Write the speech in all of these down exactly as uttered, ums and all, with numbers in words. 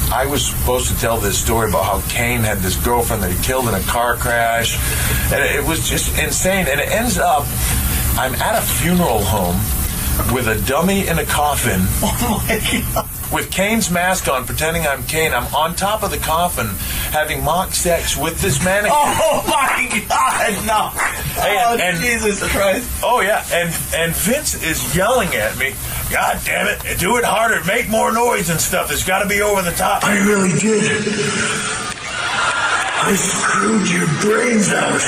I was supposed to tell this story about how Kane had this girlfriend that he killed in a car crash. And it was just insane. And it ends up, I'm at a funeral home with a dummy in a coffin. Oh my God. With Kane's mask on, pretending I'm Kane. I'm on top of the coffin having mock sex with this mannequin. Oh my God, no. And, oh, and, Jesus Christ. Oh, yeah. And, and Vince is yelling at me, God damn it, do it harder, make more noise and stuff. There's got to be over the top. I really did. I screwed your brains out.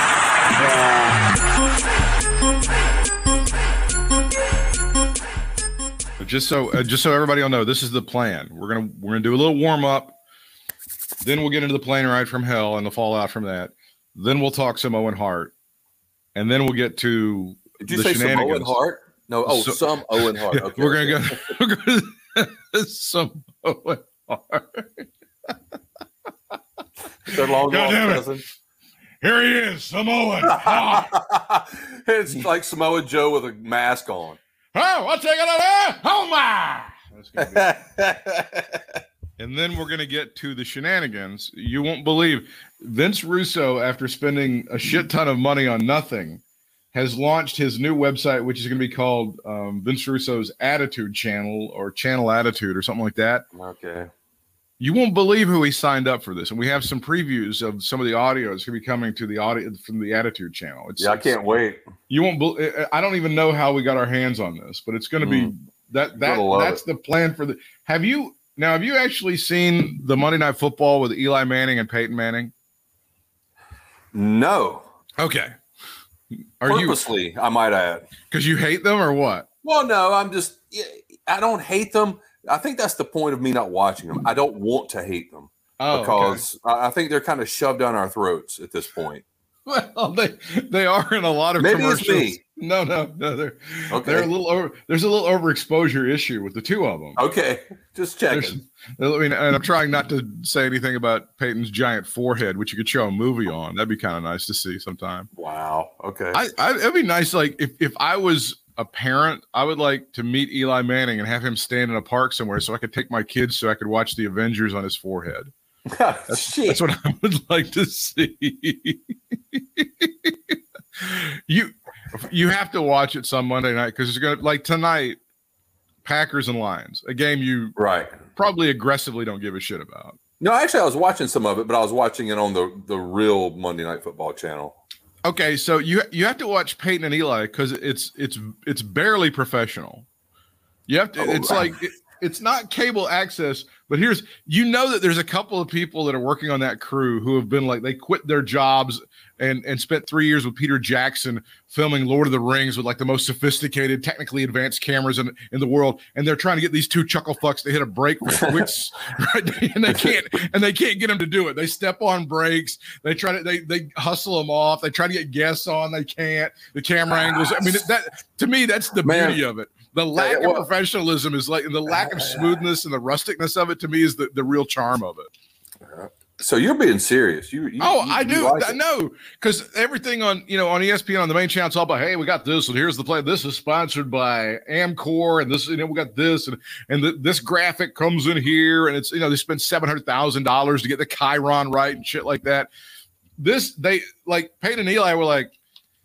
Just so, uh, just so everybody will know, this is the plan. We're gonna we're gonna do a little warm up, then we'll get into the plane ride from hell and the fallout from that. Then we'll talk some Owen Hart, and then we'll get to Did you the say some shenanigans. Owen Hart? No, oh, So- some Owen Hart. Yeah, Okay, we're okay. gonna go. We're gonna some Owen Hart. Their long God lost damn it. cousin. Here he is, Samoan. Oh, It's like Samoa Joe with a mask on. oh what's it gonna do? Oh my! That's gonna be- And then we're going to get to the shenanigans. You won't believe Vince Russo, after spending a shit ton of money on nothing, has launched his new website, which is going to be called um, Vince Russo's Attitude Channel or Channel Attitude or something like that. Okay. You won't believe who he signed up for this. And we have some previews of some of the audio that's going to be coming to the audio from the Attitude Channel. It's, Yeah, I it's- can't wait. You won't. Be, I don't even know how we got our hands on this, but it's going to be Mm. that that You're gonna love that's it. the plan for the. Have you now? Have you actually seen the Monday Night Football with Eli Manning and Peyton Manning? No. Okay. Are you Purposely, I might add. because you hate them or what? Well, no, I'm just, I don't hate them. I think that's the point of me not watching them. I don't want to hate them Oh, because I I think they're kind of shoved down our throats at this point. okay. Well, they they are in a lot of Maybe it's commercials. me. No, no, no. They're Okay. they're a little over. There's a little overexposure issue with the two of them. Okay. Just There's- checking. I mean, and I'm trying not to say anything about Peyton's giant forehead, which you could show a movie on. That'd be kind of nice to see sometime. Wow. Okay. I, I it'd be nice, like if, if I was a parent, I would like to meet Eli Manning and have him stand in a park somewhere so I could take my kids so I could watch the Avengers on his forehead. That's, Shit. that's what I would like to see. you you have to watch it some Monday night because it's gonna like tonight, Packers and Lions, a game you Right. probably aggressively don't give a shit about. No, actually, I was watching some of it, but I was watching it on the, the real Monday Night Football channel. Okay, so you you have to watch Peyton and Eli because it's it's it's barely professional. You have to. Oh, it's right. like it, it's not cable access, but here's you know that there's a couple of people that are working on that crew who have been like they quit their jobs and and spent three years with Peter Jackson filming Lord of the Rings with like the most sophisticated, technically advanced cameras in in the world, and they're trying to get these two chuckle fucks to hit a brake switch, right? And they can't and they can't get them to do it. They step on brakes. They try to they they hustle them off. They try to get guests on. They can't. The camera angles. I mean, that to me, that's the Man. beauty of it. The lack well- of professionalism is like the lack of smoothness and the rusticness of it. To me, is the, the real charm of it. So you're being serious. You, you Oh, you- I you do. like I it. know because everything on you know on E S P N on the main channel, it's all about hey, we got this and here's the play. This is sponsored by Amcor and this you know we got this and and the, this graphic comes in here and it's you know they spent seven hundred thousand dollars to get the Chiron right and shit like that. This they like Peyton and Eli were like,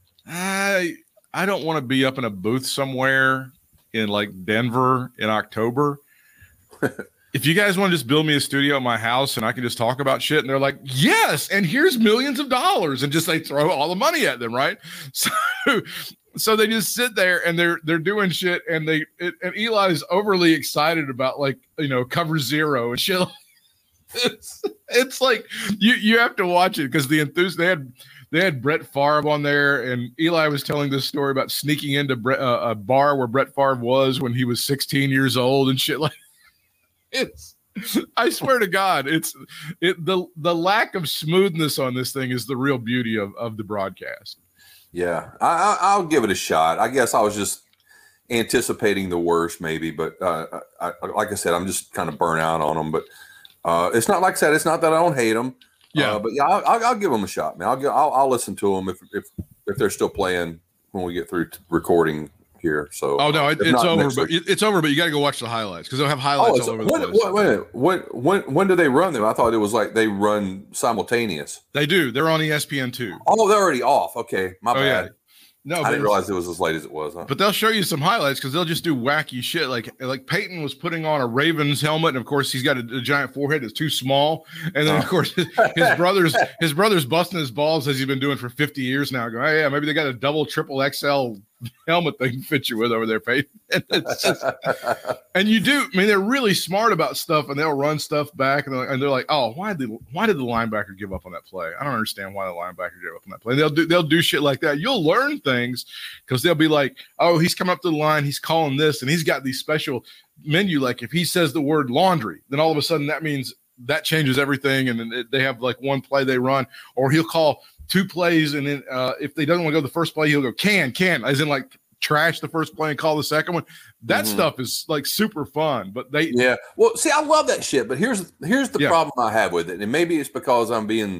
I I don't want to be up in a booth somewhere in like Denver in October. If you guys want to just build me a studio at my house and I can just talk about shit, and they're like, yes, and here's millions of dollars, and just they throw all the money at them, right? So, so they just sit there and they're they're doing shit, and they it, and Eli's overly excited about like you know Cover Zero and shit. It's it's like you you have to watch it because the enthusiasm they had. They had Brett Favre on there, and Eli was telling this story about sneaking into Brett, uh, a bar where Brett Favre was when he was sixteen years old and shit like. It's, I swear to God, it's it the the lack of smoothness on this thing is the real beauty of of the broadcast. Yeah, I, I, I'll give it a shot. I guess I was just anticipating the worst, maybe, but uh, I, I, like I said, I'm just kind of burnt out on them. But uh, it's not like I said, it's not that I don't hate them. Yeah, uh, but yeah, I'll, I'll, I'll give them a shot, man. I'll, give, I'll I'll listen to them if if if they're still playing when we get through t- recording here. So oh no, it, if it's not over, next but week. it- it's over. But you got to go watch the highlights because they'll have Oh, highlights it's- all over the when, place. when, when, when, when, when do they run them? I thought it was like they run simultaneous. They do. They're on E S P N too. Oh, they're already off. Okay, my Oh bad. yeah. No, I but didn't it's- realize it was as late as it was. Huh? But they'll show you some highlights because they'll just do wacky shit. Like like Peyton was putting on a Ravens helmet, and of course he's got a, a giant forehead that's too small. And then of course his, his brothers his brothers busting his balls as he's been doing for fifty years now. Going, oh yeah, maybe they got a double triple X L helmet they can fit you with over there, Peyton. And, it's just, and you do. I mean, they're really smart about stuff, and they'll run stuff back, and they're, and they're like, oh, why did why did the linebacker give up on that play? I don't understand why the linebacker gave up on that play. And they'll do they'll do shit like that. You'll learn things because they'll be like, oh, he's coming up to the line, he's calling this, and he's got these special menu. Like if he says the word laundry, then all of a sudden that means that changes everything, and then it, they have like one play they run, or he'll call two plays, and then uh, if they doesn't want to go the first play, he'll go can can, as in like trash the first play and call the second one. That Mhm. stuff is like super fun. But they Yeah. Well, see, I love that shit, but here's here's the Yeah. problem I have with it, and maybe it's because I'm being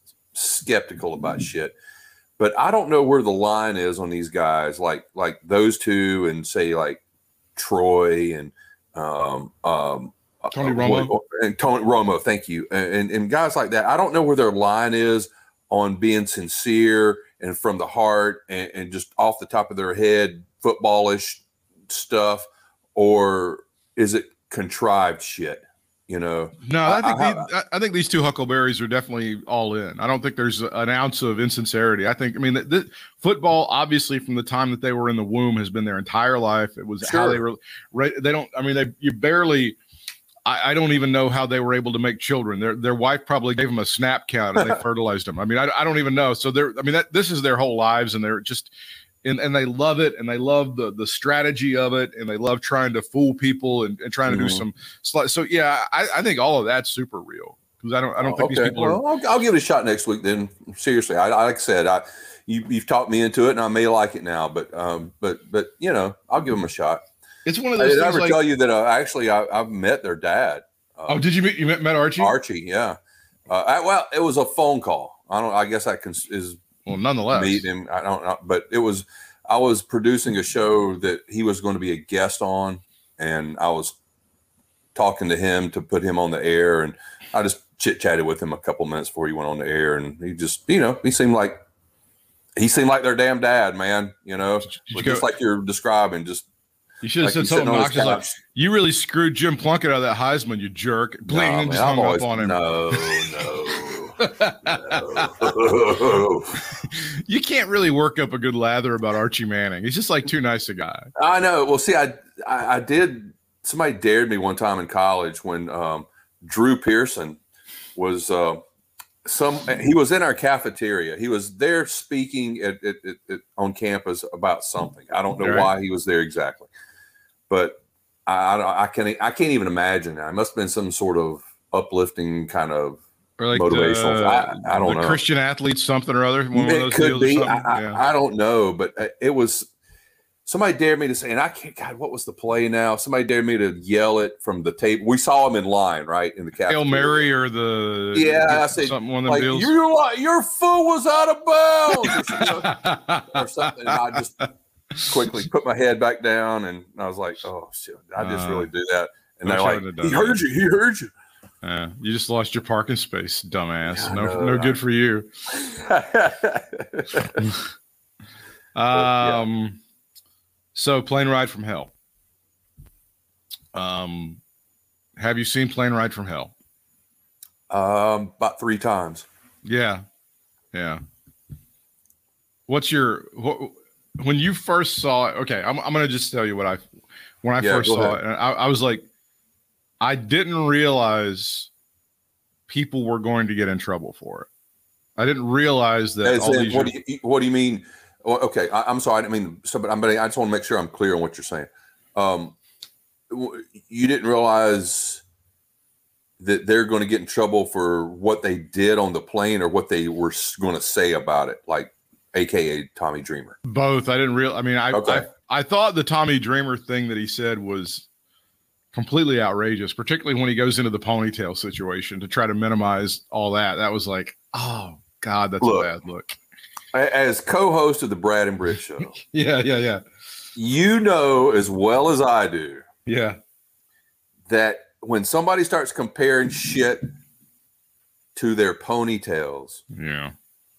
skeptical about shit. But I don't know where the line is on these guys, like like those two, and say like Troy and um um Tony uh, Romo. and Tony Romo. Thank you, and and guys like that. I don't know where their line is on being sincere and from the heart and, and just off the top of their head footballish stuff, or is it contrived shit? You know, No, I think I- these, I, I think these two Huckleberries are definitely all in. I don't think there's an ounce of insincerity. I think, I mean, the, the football, obviously, from the time that they were in the womb, has been their entire life. It was how Sure. they were. Right, they don't. I mean, they you barely. I, I don't even know how they were able to make children. Their their wife probably gave them a snap count and they fertilized them. I mean, I, I don't even know. So they're. I mean, that this is their whole lives, and they're just. And, and they love it, and they love the the strategy of it, and they love trying to fool people and, and trying to do Mhm. some sli- so yeah I, I think all of that's super real because I don't I don't think these Okay. people are Well, I'll, I'll give it a shot next week. Then seriously, I, I like I said, I you, you've talked me into it, and I may like it now. But um, but but you know, I'll give them a shot. it's one of I those did I things ever like tell you that uh, actually I, I've met their dad? Uh, oh did you meet you met, met Archie Archie, yeah. Uh, I, well, it was a phone call. I don't. I guess I can is well nonetheless meet him. I don't know, but it was. I was producing a show that he was going to be a guest on, and I was talking to him to put him on the air, and I just chit chatted with him a couple minutes before he went on the air, and he just, you know, he seemed like he seemed like their damn dad, man. You know, you just go- like you're describing, just you should have like said he's sitting something on his obnoxious like couch. you really screwed Jim Plunkett out of that Heisman, you jerk. Bling, Nah, and man, just I've hung always- up on him. No, no. You can't really work up a good lather about Archie Manning. He's just like too nice a guy. I know. Well, see, I, I I did. Somebody dared me one time in college when um, Drew Pearson was uh, some. He was in our cafeteria. He was there speaking at, at, at, at on campus about something. I don't know Right. why he was there exactly, but I I, I can't I can't even imagine. It must have been some sort of uplifting kind of. Or like Motivational. the, I- I don't the know. Christian athlete something or other. One of It those could deals or be. something. I, I, Yeah. I don't know, but uh, it was somebody dared me to say, and I can't. God, what was the play now? Somebody dared me to yell it from the table. We saw him in line, right in the cafeteria. Hail Mary or the Yeah, I said, something one of them like deals. your li- your foot was out of bounds, or, you know, or something. And I just quickly put my head back down, and I was like, "Oh shit, I just Uh, really do that." And wish they're I like, would've done "He that. heard you. He heard you." Yeah, you just lost your parking space, dumbass. I No, know, no right? good for you. yeah. Um, so Plane Ride from Hell. Um, have you seen Plane Ride from Hell? um, about three times. Yeah, yeah. What's your what, when you first saw it? Okay, I'm I'm gonna just tell you what I when I Yeah, first go saw ahead. it, and I, I was like, I didn't realize people were going to get in trouble for it. I didn't realize that As all in, these. what do you what do you mean? Well, okay, I, I'm sorry. I didn't mean so, but I'm. But I just want to make sure I'm clear on what you're saying. Um, w- you didn't realize that they're going to get in trouble for what they did on the plane or what they were going to say about it, like A K A Tommy Dreamer. Both. I didn't real. I mean, I, Okay. I I thought the Tommy Dreamer thing that he said was completely outrageous, particularly when he goes into the ponytail situation to try to minimize all that. That was like, oh God, that's Look. a bad look. A- As co-host of the Brad and Britt show, Yeah, yeah, yeah. You know as well as I do Yeah. that when somebody starts comparing shit to their ponytails, Yeah.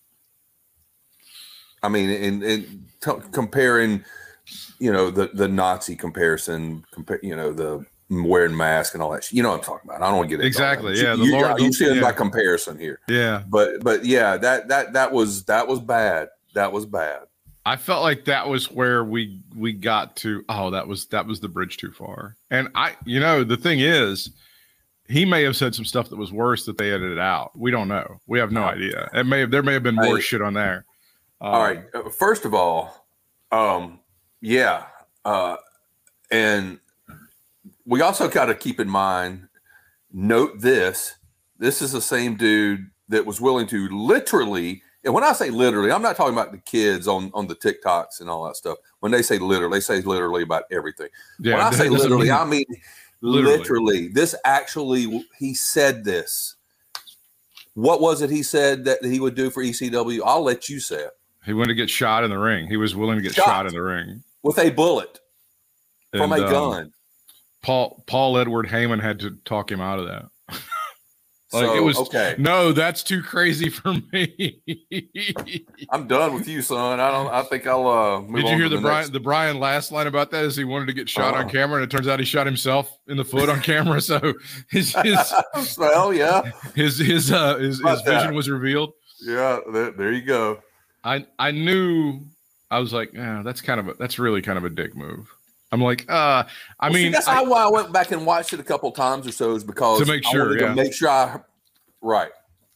I mean, and, and t- comparing, you know, the, the Nazi comparison, compare, you know, the wearing mask and all that shit. You know what I'm talking about. I don't want to get into Exactly. all that. Yeah. You, The Lord, you see it yeah. by comparison here. Yeah. But but yeah, that that that was that was bad. That was bad. I felt like that was where we we got to. Oh, that was that was the bridge too far. And I, you know, the thing is, he may have said some stuff that was worse that they edited out. We don't know. We have no idea. It may have there may have been more I, shit on there. Um, all right. Uh, First of all, um, yeah, uh, and we also got to keep in mind. Note this: this is the same dude that was willing to literally. And when I say literally, I'm not talking about the kids on, on the TikToks and all that stuff. When they say literally, they say literally about everything. Yeah, when I say literally, mean, I mean literally. literally. This actually, he said this. What was it he said that he would do for E C W? I'll let you say it. He wanted to get shot in the ring. He was willing to get shot, shot in the ring. With a bullet and, from a um, gun. Paul Paul Edward Heyman had to talk him out of that. Like so, it was okay. No, that's too crazy for me. I'm done with you, son. I don't. I think I'll. Uh, move Did you on hear to the, the Brian next. the Brian last line about that? Is he wanted to get shot uh, on camera, and it turns out he shot himself in the foot on camera. So his his well, yeah, his his uh his, his vision that? was revealed. Yeah, there, there you go. I I knew I was like, yeah, that's kind of a, that's really kind of a dick move. I'm like, uh, I well, mean, see, that's I, how why I went back and watched it a couple times or so is because to make sure, I wanted yeah. to make sure I right.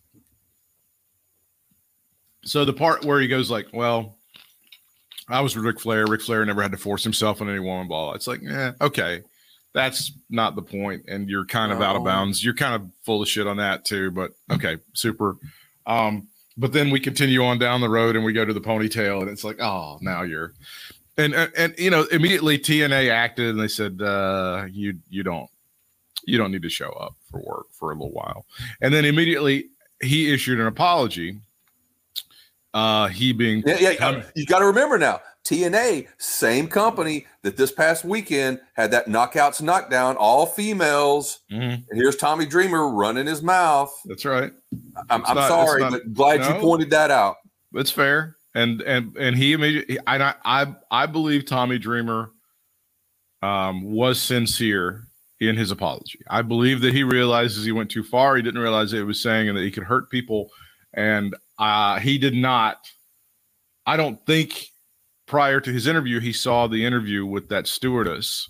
So the part where he goes like, well, I was with Ric Flair. Ric Flair never had to force himself on any woman ball. It's like, yeah, okay, that's not the point, and you're kind of no. out of bounds. You're kind of full of shit on that too. But okay, super. Um, but then we continue on down the road and we go to the ponytail, and it's like, oh, now you're, and and, and you know, immediately T N A acted and they said, uh, you you don't you don't need to show up for work for a little while, and then immediately he issued an apology. Uh, he being yeah, yeah. Um, you got to remember now, T N A, same company that this past weekend had that knockouts knockdown, all females, mm-hmm. and here's Tommy Dreamer running his mouth. That's right. I'm, I'm not, sorry, not, but glad no, you pointed that out. It's fair, and and and he immediately. I I I believe Tommy Dreamer um, was sincere in his apology. I believe that he realizes he went too far. He didn't realize that he was saying and that he could hurt people, and. Uh, he did not. I don't think prior to his interview, he saw the interview with that stewardess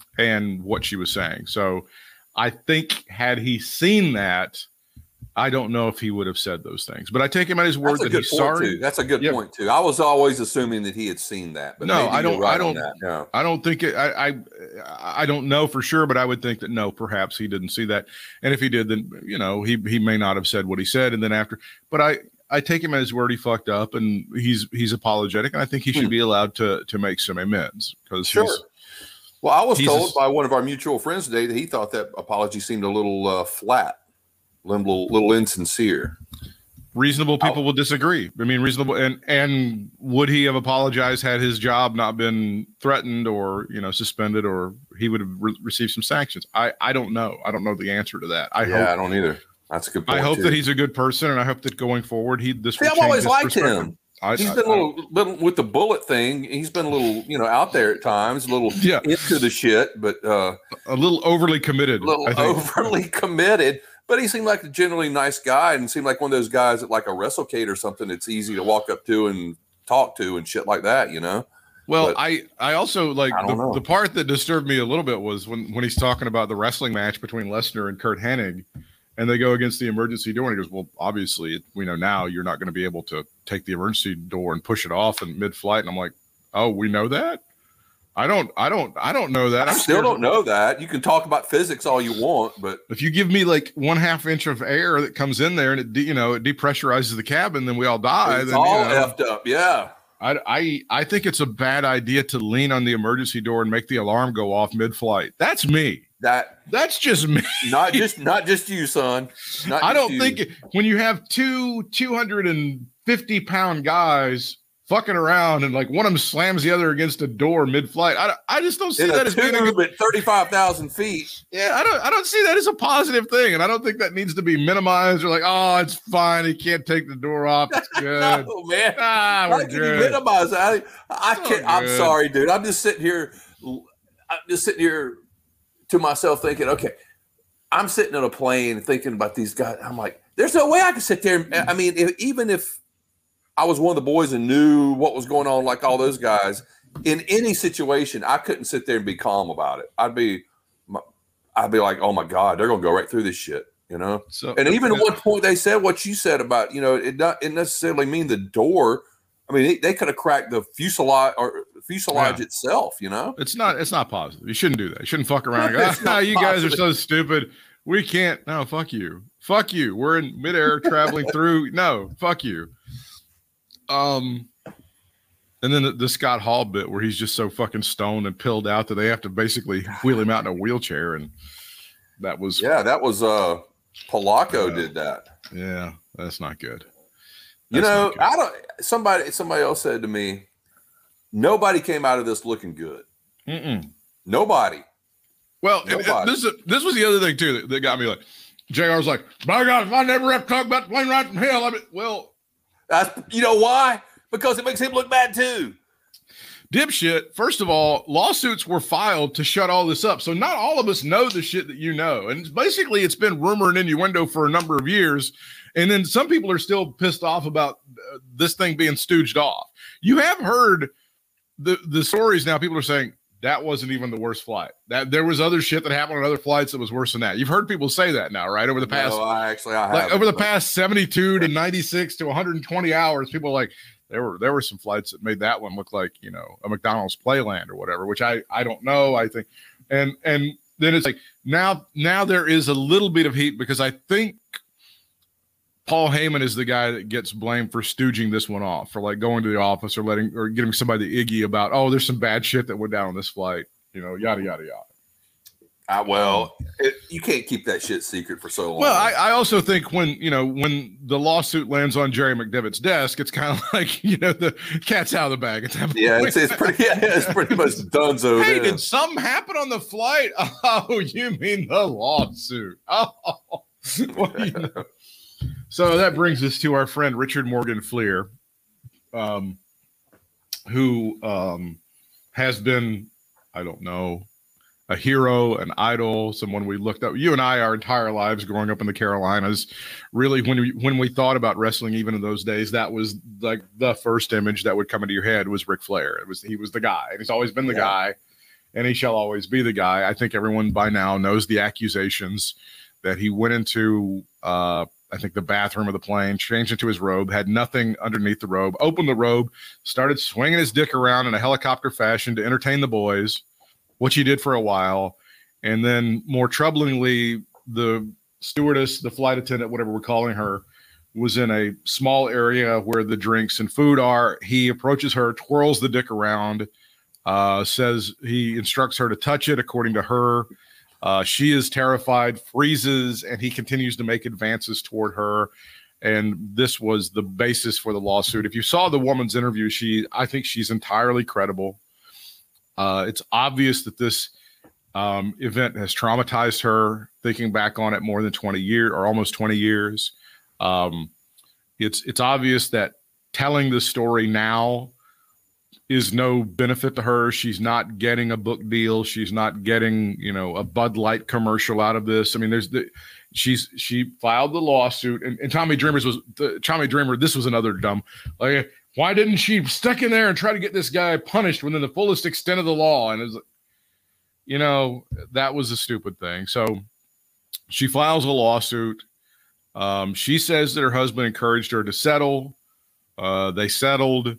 and what she was saying. So I think had he seen that, I don't know if he would have said those things. But I take him at his word that he's sorry. Too. That's a good yeah. point too. I was always assuming that he had seen that. But no, I don't. Right I don't. no. I don't think it. I, I. I don't know for sure, but I would think that no, perhaps he didn't see that. And if he did, then you know he he may not have said what he said. And then after, but I. I take him at his word. He fucked up, and he's he's apologetic, and I think he should be allowed to to make some amends because sure. He's, well, I was he's told a, by one of our mutual friends today that he thought that apology seemed a little uh, flat, a little little insincere. Reasonable people will disagree. I mean, reasonable, and and would he have apologized had his job not been threatened or you know suspended, or he would have re- received some sanctions? I I don't know. I don't know the answer to that. I yeah, hope, I don't either. That's a good point. I hope too. that he's a good person, and I hope that going forward, he this. See, will I've change always his liked him. I, he's I, been a I, little, little with the bullet thing. He's been a little, you know, out there at times, a little yeah. into the shit, but uh, a little overly committed. a little I think. overly committed. But he seemed like a generally nice guy, and seemed like one of those guys at like a WrestleCade or something. It's easy to walk up to and talk to and shit like that, you know. Well, but, I I also like I the, the part that disturbed me a little bit was when when he's talking about the wrestling match between Lesnar and Kurt Hennig. And they go against the emergency door, and he goes, well, obviously, we know now you're not going to be able to take the emergency door and push it off in mid-flight. And I'm like, oh, we know that? I don't, I don't, I don't know that. I I'm still scared. don't know that. You can talk about physics all you want, but if you give me like one half inch of air that comes in there and it, de- you know, it depressurizes the cabin, then we all die. it's then, all you know, effed up. Yeah. I, I, I think it's a bad idea to lean on the emergency door and make the alarm go off mid-flight. That's me. That That's just me. not just not just you, son. Not I just don't you. think it, when you have two two hundred fifty pound guys fucking around and like one of them slams the other against a door mid-flight. I, I just don't see In that a as being a tube good, at thirty-five thousand feet. yeah, I don't I don't see that as a positive thing, and I don't think that needs to be minimized or like, oh, it's fine, he can't take the door off, it's good. No, man. Ah, How we're can you good. minimize that? I, I Oh, can't. I'm good. sorry, dude. I'm just sitting here. I'm just sitting here to myself thinking, okay, I'm sitting on a plane thinking about these guys. I'm like, there's no way I could sit there. And, I mean, if, even if I was one of the boys and knew what was going on, like all those guys, in any situation, I couldn't sit there and be calm about it. I'd be, I'd be like, oh my God, they're gonna go right through this shit, you know. So, And even yeah. at one point they said what you said about, you know, it not it necessarily mean the door. I mean, they, they could have cracked the fuselage or fuselage Yeah. itself, you know. It's not. It's not positive. You shouldn't do that. You shouldn't fuck around. Like, It's ah, not you guys are positive. so stupid. We can't. No, fuck you. Fuck you. We're in midair traveling through. No, fuck you. Um, and then the, the Scott Hall bit where he's just so fucking stoned and pilled out that they have to basically wheel him out in a wheelchair, and that was Yeah, that was uh Polacco Yeah. did that. yeah, that's not good. You That's know, not good. I don't. Somebody, somebody else said to me, nobody came out of this looking good. Mm-mm. Nobody. Well, and- and Nobody. this is this was the other thing too that, that got me like. J R's like, my God, if I never have to talk about the plane ride from hell, I mean, well, That's, you know why? Because it makes him look bad too. dipshit, first of all, lawsuits were filed to shut all this up. So not all of us know the shit that you know. And it's basically, it's been rumor and innuendo for a number of years. And then some people are still pissed off about uh, this thing being stooged off. You have heard the, the stories now. People are saying that wasn't even the worst flight. That there was other shit that happened on other flights that was worse than that. You've heard people say that now, right? Over the past, No, I actually, I like haven't, over the but- past seventy-two to ninety-six to one hundred twenty hours, people are like, there were there were some flights that made that one look like, you know, a McDonald's Playland or whatever, which I I don't know. I think, and and then it's like now now there is a little bit of heat because I think Paul Heyman is the guy that gets blamed for stooging this one off, for like going to the office or letting or getting somebody the Iggy about, oh, there's some bad shit that went down on this flight, you know, yada yada yada. Uh, well, it, you can't keep that shit secret for so long. Well, I, I also think when, you know, when the lawsuit lands on Jerry McDevitt's desk, it's kind of like, you know, the cat's out of the bag. It's yeah, it's, it's pretty, yeah, it's pretty much donezo. Hey, then. did something happen on the flight? Oh, you mean the lawsuit? Oh, well, you know. So that brings us to our friend Richard Morgan Fleer, um, who um, has been, I don't know, a hero, an idol, someone we looked up. You and I, our entire lives growing up in the Carolinas, really, when we when we thought about wrestling, even in those days, that was like the first image that would come into your head was Ric Flair. It was he was the guy, and he's always been the Yeah. guy, and he shall always be the guy. I think everyone by now knows the accusations that he went into. Uh, I think the bathroom of the plane, changed into his robe, had nothing underneath the robe, opened the robe, started swinging his dick around in a helicopter fashion to entertain the boys, which he did for a while. And then more troublingly, the stewardess, the flight attendant, whatever we're calling her, was in a small area where the drinks and food are. He approaches her, twirls the dick around, uh, says he instructs her to touch it according to her. Uh, she is terrified, freezes, and he continues to make advances toward her. And this was the basis for the lawsuit. If you saw the woman's interview, she, I think she's entirely credible. Uh, it's obvious that this um, event has traumatized her, thinking back on it more than twenty years or almost twenty years. Um, it's, it's obvious that telling the story now is no benefit to her. She's not getting a book deal. She's not getting, you know, a Bud Light commercial out of this. I mean, there's the, she's, she filed the lawsuit, and, and Tommy Dreamers was the Tommy Dreamer. This was another dumb, like, why didn't she stick in there and try to get this guy punished within the fullest extent of the law? And it's, you know, that was a stupid thing. So she files a lawsuit. Um, she says that her husband encouraged her to settle. Uh, they settled.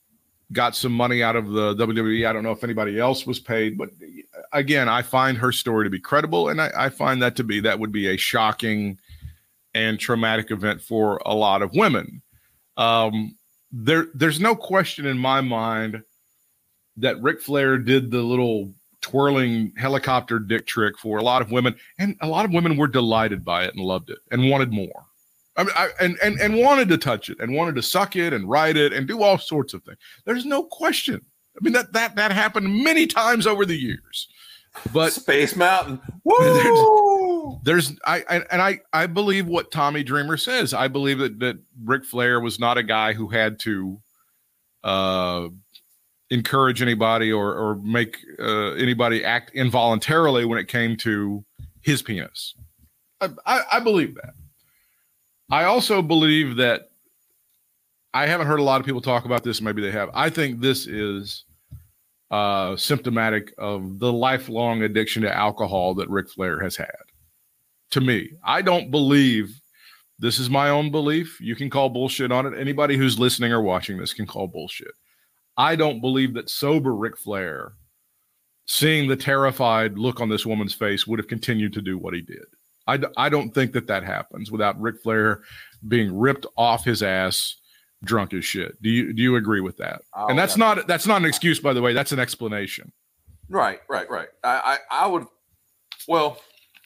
Got some money out of the W W E. I don't know if anybody else was paid, but again, I find her story to be credible, and I, I find that to be that would be a shocking and traumatic event for a lot of women. Um, there, there's no question in my mind that Ric Flair did the little twirling helicopter dick trick for a lot of women, and a lot of women were delighted by it and loved it and wanted more. I mean, I, and, and, and wanted to touch it and wanted to suck it and ride it and do all sorts of things. There's no question. I mean, that, that, that happened many times over the years, but Space Mountain. Woo! There's, there's I, I, and I, I believe what Tommy Dreamer says. I believe that, that Ric Flair was not a guy who had to, uh, encourage anybody or, or make, uh, anybody act involuntarily when it came to his penis. I, I, I believe that. I also believe that I haven't heard a lot of people talk about this. Maybe they have. I think this is uh, symptomatic of the lifelong addiction to alcohol that Ric Flair has had. To me, I don't believe, this is my own belief. You can call bullshit on it. Anybody who's listening or watching this can call bullshit. I don't believe that sober Ric Flair, seeing the terrified look on this woman's face, would have continued to do what he did. I, I don't think that that happens without Ric Flair being ripped off his ass, drunk as shit. Do you do you agree with that? Oh, and that's yeah. not that's not an excuse, by the way. That's an explanation. Right, right, right. I I, I would, well,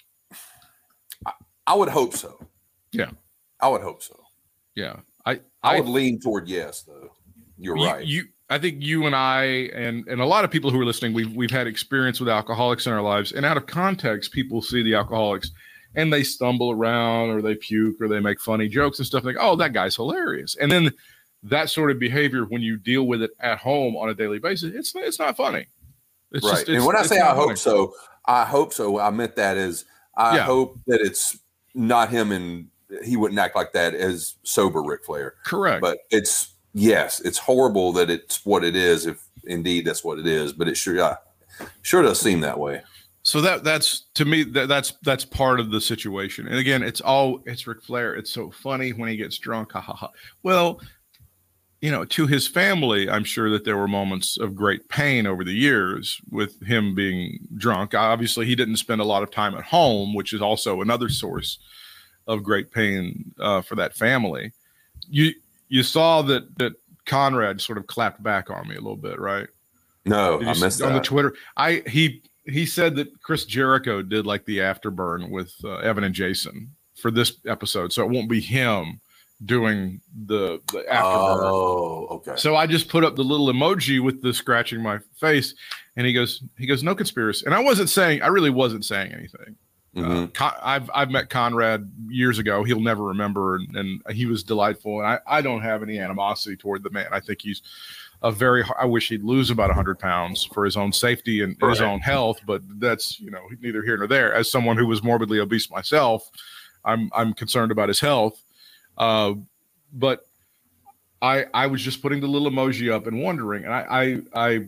I, I would hope so. Yeah, I would hope so. Yeah, I I, I would lean toward yes, though. You're you, right. You, I think you and I and and a lot of people who are listening, we've we've had experience with alcoholics in our lives, and out of context, people see the alcoholics and they stumble around or they puke or they make funny jokes and stuff like, oh, that guy's hilarious. And then that sort of behavior, when you deal with it at home on a daily basis, it's it's not funny. It's right. Just, it's, and when I say I funny. hope so, I hope so. I meant that as I yeah. hope that it's not him and he wouldn't act like that as sober Ric Flair. Correct. But it's, yes, it's horrible that it's what it is, if indeed that's what it is. But it sure, yeah, sure does seem that way. So that that's to me that that's that's part of the situation. And again, it's all it's Ric Flair. It's so funny when he gets drunk. Ha ha ha. Well, you know, to his family, I'm sure that there were moments of great pain over the years with him being drunk. Obviously, he didn't spend a lot of time at home, which is also another source of great pain uh, for that family. You you saw that that Conrad sort of clapped back on me a little bit, right? No, I missed on that. the Twitter. I he. He said that Chris Jericho did like the afterburn with uh, Evan and Jason for this episode. So it won't be him doing the, the afterburn. Oh, okay. So I just put up the little emoji with the scratching my face, and he goes, he goes, no conspiracy. And I wasn't saying, I really wasn't saying anything. Mm-hmm. Uh, Con- I've, I've met Conrad years ago. He'll never remember. And, and he was delightful. And I, I don't have any animosity toward the man. I think he's a very, I wish he'd lose about a hundred pounds for his own safety and right. his own health, but that's, you know, neither here nor there. As someone who was morbidly obese myself, I'm, I'm concerned about his health. Uh, but I, I was just putting the little emoji up and wondering, and I, I, I,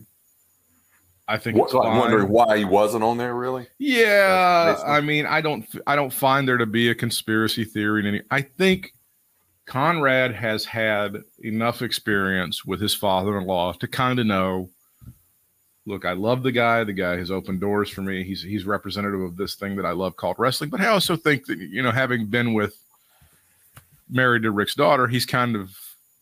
I think what, it's like fine. Wondering why he wasn't on there, really? Yeah. I mean, I don't, I don't find there to be a conspiracy theory in any, I think Conrad has had enough experience with his father-in-law to kind of know, look, I love the guy. The guy has opened doors for me. He's he's representative of this thing that I love called wrestling. But I also think that, you know, having been with, married to Rick's daughter, he's kind of,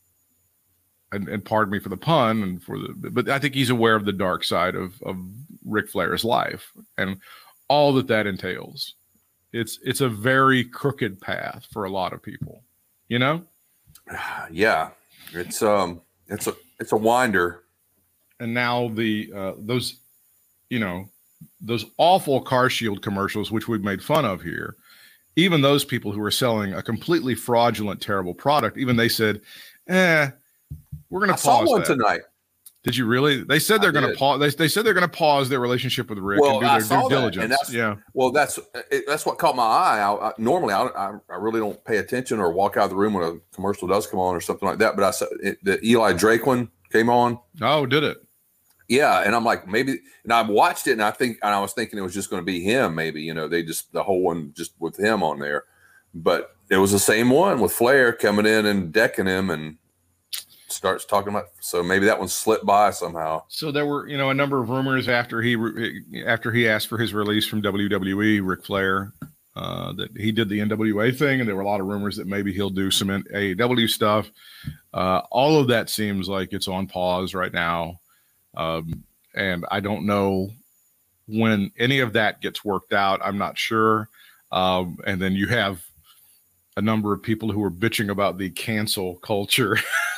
and, and pardon me for the pun, and for the, but I think he's aware of the dark side of, of Ric Flair's life and all that that entails. It's it's a very crooked path for a lot of people. You know? Yeah. It's um it's a it's a winder. And now the uh those you know, those awful Car Shield commercials, which we've made fun of here, even those people who are selling a completely fraudulent, terrible product, even they said, eh, we're gonna I pause saw one that. tonight. Did you really? They said they're going to pause. They, they said they're going to pause their relationship with Rick well, and do I their saw due that, diligence. and that's, yeah. Well, that's it, that's what caught my eye. I, I, normally, I, I I really don't pay attention or walk out of the room when a commercial does come on or something like that. But I saw it, the Eli Drake one came on. Oh, did it? Yeah, and I'm like, maybe. And I watched it, and I think, and I was thinking it was just going to be him. Maybe, you know, they just the whole one just with him on there. But it was the same one with Flair coming in and decking him and starts talking about, so maybe that one slipped by somehow. So there were, you know, a number of rumors after he after he asked for his release from W W E, Ric Flair, uh, that he did the N W A thing, and there were a lot of rumors that maybe he'll do some A E W stuff. Uh, all of that seems like it's on pause right now, um, and I don't know when any of that gets worked out. I'm not sure. Um, and then you have a number of people who were bitching about the cancel culture.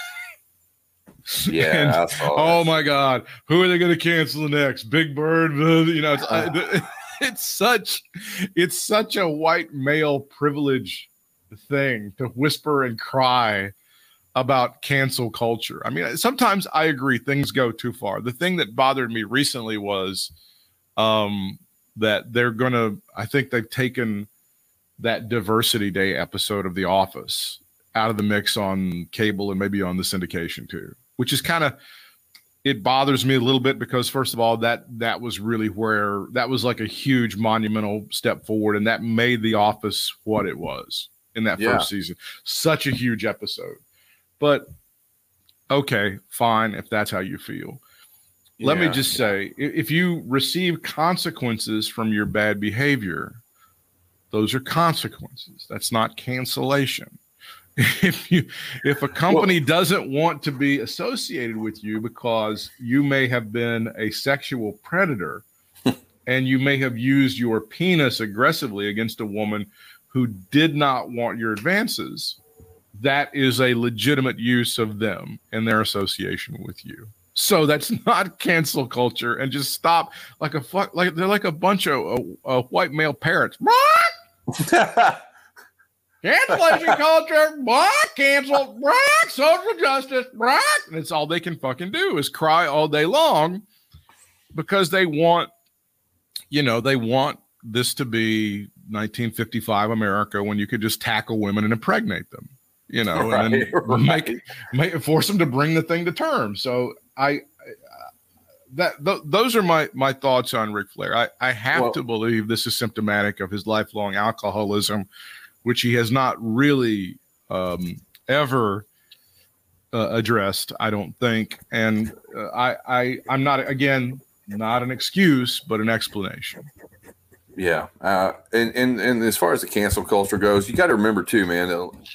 Yeah. And, I saw oh that. my God, who are they going to cancel next? Big Bird. You know, it's, I, it's such, it's such a white male privilege thing to whisper and cry about cancel culture. I mean, sometimes I agree things go too far. The thing that bothered me recently was um, that they're going to, I think they've taken that Diversity Day episode of The Office out of the mix on cable and maybe on the syndication too, which is kind of, it bothers me a little bit because first of all, that, that was really where that was like a huge monumental step forward. And that made The Office what it was in that Yeah. first season. Such a huge episode, but okay, fine. If that's how you feel, let me Yeah. just say, i- if you receive consequences from your bad behavior, those are consequences. That's not cancellation. If you, if a company well, doesn't want to be associated with you because you may have been a sexual predator and you may have used your penis aggressively against a woman who did not want your advances, that is a legitimate use of them and their association with you. So that's not cancel culture, and just stop like a fuck, like they're like a bunch of uh, uh, white male parrots. Cancellation culture, what? Cancel, what? Social justice, what? And it's all they can fucking do is cry all day long because they want, you know, they want this to be nineteen fifty-five America when you could just tackle women and impregnate them, you know, right, and then right. make, make force them to bring the thing to term. So I, uh, that th- those are my my thoughts on Ric Flair. I, I have well, to believe this is symptomatic of his lifelong alcoholism, which he has not really um, ever uh, addressed, I don't think. And uh, I, I, I'm not, again, not an excuse, but an explanation. Yeah. Uh, and, and, and as far as the cancel culture goes, you got to remember too, man,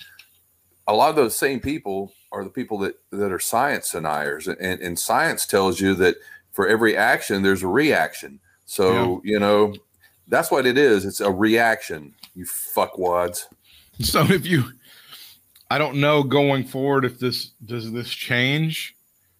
a lot of those same people are the people that, that are science deniers. And, and science tells you that for every action, there's a reaction. So, yeah. you know, that's what it is. It's a reaction. You fuckwads. So if you, I don't know going forward if this, does this change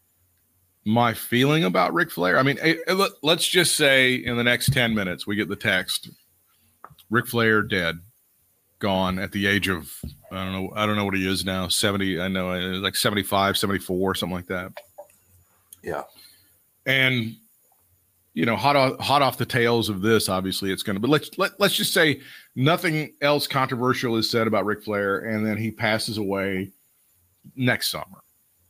my feeling about Ric Flair? I mean, it, it, let's just say in the next ten minutes, we get the text, Ric Flair dead, gone at the age of, I don't know. I don't know what he is now. seventy. I know like seventy-five, seventy-four, something like that. Yeah. And, you know, hot off, hot off the tails of this, obviously it's going to, but let's, let, let's just say nothing else controversial is said about Ric Flair. And then he passes away next summer.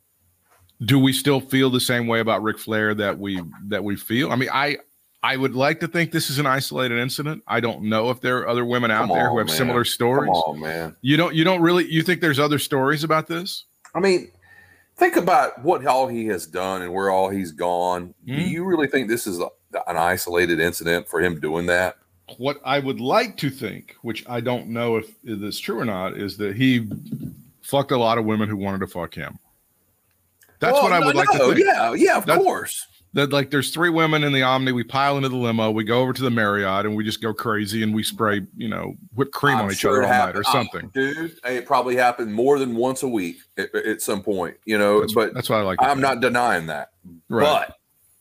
Do we still feel the same way about Ric Flair that we, that we feel? I mean, I, I would like to think this is an isolated incident. I don't know if there are other women out Come there on, who have man. similar stories. Come on, man. You don't, you don't really, you think there's other stories about this? I mean, think about what all he has done and where all he's gone. Mm. Do you really think this is a, an isolated incident for him doing that? What I would like to think, which I don't know if it's true or not, is that he fucked a lot of women who wanted to fuck him. That's well, what I would no, like to think. Yeah, yeah, of That's, course. That like there's three women in the Omni. We pile into the limo. We go over to the Marriott and we just go crazy and we spray, you know, whipped cream I'm on each sure other all happened. night or something. Oh, dude, it probably happened more than once a week at, at some point, you know. That's, but that's what I like. I'm think. not denying that. Right. But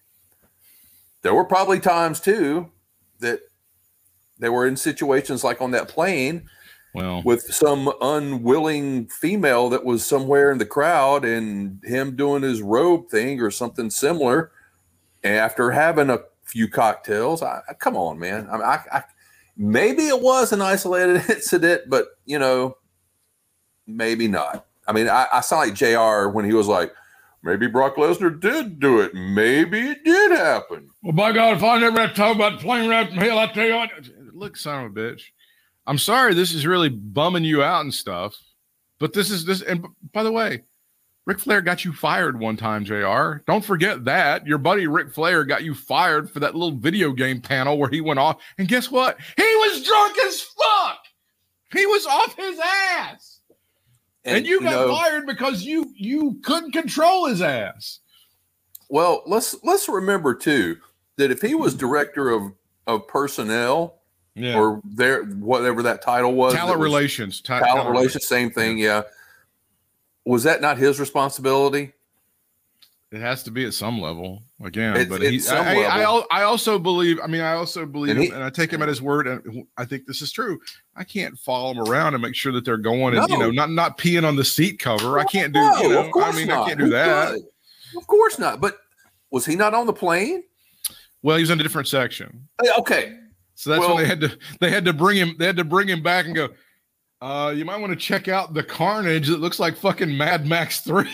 there were probably times too that they were in situations like on that plane. Well, with some unwilling female that was somewhere in the crowd and him doing his robe thing or something similar after having a few cocktails. I, I, come on, man. I, mean, I, I maybe it was an isolated incident, but you know, maybe not. I mean, I, I sound like J R when he was like, maybe Brock Lesnar did do it. Maybe it did happen. Well, by God, if I never have to talk about plane ride from hell, I tell you what, look, son of a bitch. I'm sorry this is really bumming you out and stuff, but this is this. And by the way, Ric Flair got you fired one time, J R. Don't forget that. Your buddy Ric Flair got you fired for that little video game panel where he went off. And guess what? He was drunk as fuck. He was off his ass. And, and you, you got know, fired because you you couldn't control his ass. Well, let's let's remember too that if he was director of, of personnel, yeah. or their whatever that title was. Talent was relations. Ta- talent, talent relations, same thing. Yeah. Was that not his responsibility? It has to be at some level again, It's- but it's he, some I, I, I, level. al- I also believe, I mean, I also believe, And he- him, and I take him at his word. And I think this is true. I can't follow them around and make sure that they're going and, you No. know, not, not peeing on the seat cover. I can't do, No, you know, of course I mean, not. I can't do Who that. could? Of course not. But was he not on the plane? Well, he's in a different section. Hey, Okay. So that's Well- when they had to, they had to bring him, they had to bring him back and go, uh, you might want to check out the carnage. It looks like fucking Mad Max three.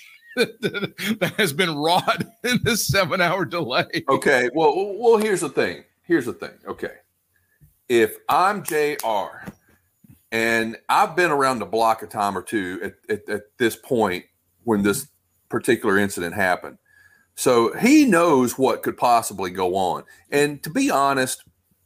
that has been wrought in this seven hour delay. Okay. Well, well, here's the thing. Here's the thing. Okay. If I'm J R and I've been around the block a time or two at, at, at this point when this particular incident happened. So he knows what could possibly go on. And to be honest,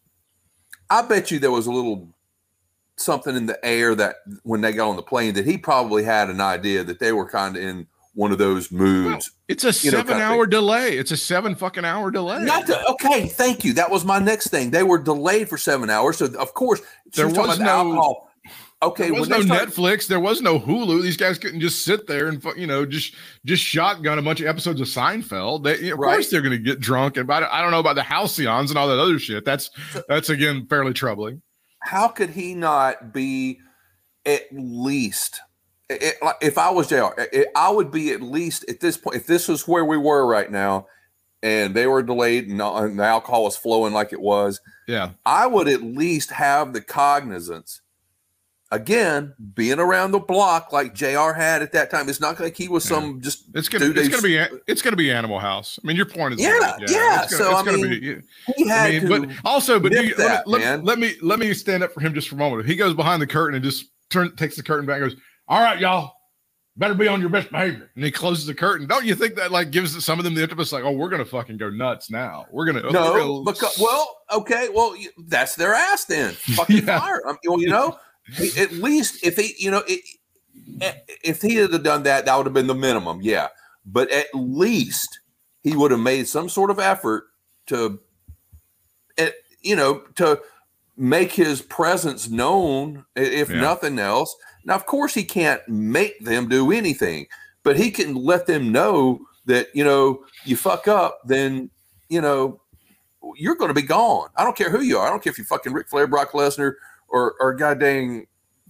I bet you there was a little something in the air that when they got on the plane that he probably had an idea that they were kind of in one of those moods. It's a You know, seven kind of hour delay. It's a seven fucking hour delay. Not to, okay, thank you. That was my next thing. They were delayed for seven hours. So of course she There was talking was about no- alcohol. Okay, There was when no they started- Netflix. There was no Hulu. These guys couldn't just sit there and fu- you know just just shotgun a bunch of episodes of Seinfeld. They, of Right. course, they're going to get drunk. And I, I don't know about the halcyons and all that other shit. That's that's again fairly troubling. how could he not be at least? It, like, if I was J R, it, I would be at least at this point. If this was where we were right now, and they were delayed, and, and the alcohol was flowing like it was, Yeah, I would at least have the cognizance. Again, being around the block like J R had at that time, it's not like he was some just. it's gonna dude it's they- gonna be a- it's gonna be Animal House. I mean, your point is Yeah, valid. yeah. It's gonna, So, it's I gonna mean, be, He had I mean, to. but also, but do nip you, let, that, me, man. let, let me let me stand up for him just for a moment. He goes behind the curtain and just turn takes the curtain back and goes, "All right, y'all, better be on your best behavior." And he closes the curtain. Don't you think that like gives some of them the impetus, like, "Oh, we're gonna fucking go nuts now. We're gonna No, we're gonna, because well, okay, well, you- that's their ass then. Fucking Yeah. fire. Um, you know, he- at least if he, you know, it, if he had done that, that would have been the minimum, yeah. But at least he would have made some sort of effort to, eh, you know, to make his presence known, i- if Yeah. nothing else. Now, of course, he can't make them do anything, but he can let them know that, you know, you fuck up, then, you know, you're going to be gone. I don't care who you are. I don't care if you're fucking Ric Flair, Brock Lesnar, or or goddamn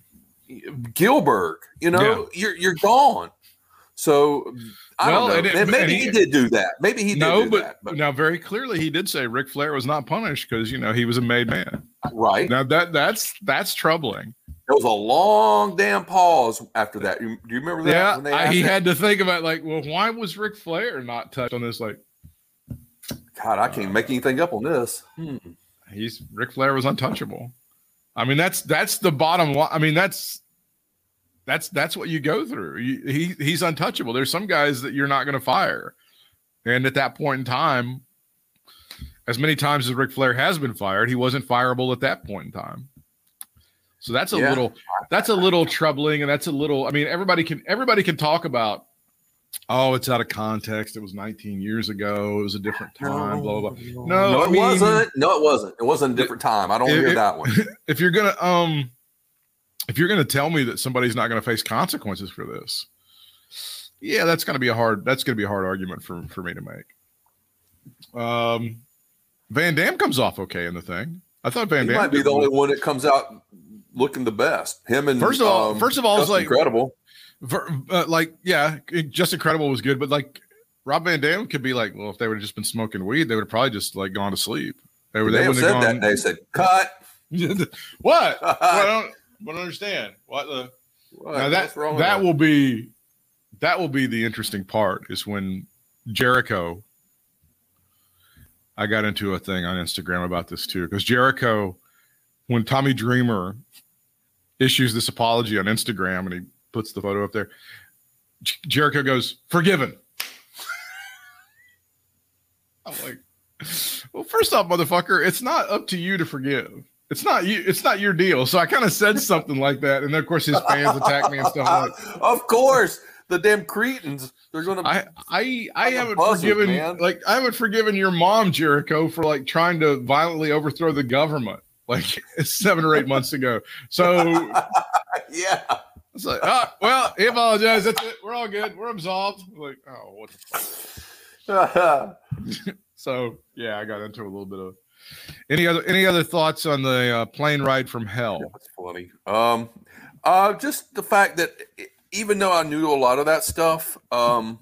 Gilbert. You know, you're you're gone. So I Well, don't and know. it- And maybe and he, he- did do that. Maybe he did no, do but, that. But now very clearly he did say Ric Flair was not punished because you know he was a made man. right, Now that that's that's troubling. there was a long damn pause after that. You, do you remember that? Yeah, when they I, asked he that? had to think about like, well, why was Ric Flair not touched on this? Like, God, I can't make anything up on this. Hmm. he's Ric Flair was untouchable. I mean, that's that's the bottom line. I mean, that's that's that's what you go through. You, he he's untouchable. There's some guys that you're not going to fire, and at that point in time, as many times as Ric Flair has been fired, he wasn't fireable at that point in time. So that's a Yeah. little that's a little troubling, and that's a little. I mean, everybody can everybody can talk about. Oh, it's out of context. It was nineteen years ago. It was a different time. Blah blah blah. No, No, I it mean, wasn't. No, it wasn't. It wasn't a different time. I don't It- hear it- that one. If you're gonna um, if you're gonna tell me that somebody's not gonna face consequences for this, yeah, that's gonna be a hard. That's gonna be a hard argument for for me to make. Um, Van Dam comes off okay in the thing. I thought Van He Dam might be did the well. only one that comes out looking the best. Him and First of all- um, first of all, it's Justin like- incredible. For, uh, like, yeah, it- just incredible was good, but like Rob Van Dam could be like, well, if they would have just been smoking weed, they would have probably just like gone to sleep. They were They they have would said have that. gone. They said cut. What? Well, I don't, I don't understand. What the? What? Now that What's wrong with that will be that will be the interesting part is when Jericho. I got into a thing on Instagram about this too because Jericho, when Tommy Dreamer issues this apology on Instagram and he puts the photo up there, J- Jericho goes forgiven. I'm like, well, first off, motherfucker, it's not up to you to forgive. It's not you. It's not your deal. So I kind of said something like that, and then of course his fans attacked me and stuff like. Of course, the damn cretins. They're going to. I I I I'm a haven't buzzard, forgiven man. like I haven't forgiven your mom, Jericho, for like trying to violently overthrow the government. like seven or eight months ago. So yeah. it's like, oh, well, he apologized. That's it. We're all good. We're absolved. Like, oh, what the fuck? So yeah, I got into a little bit of any other any other thoughts on the uh, plane ride from hell? That's funny. Um, uh, just the fact that even though I knew a lot of that stuff, um,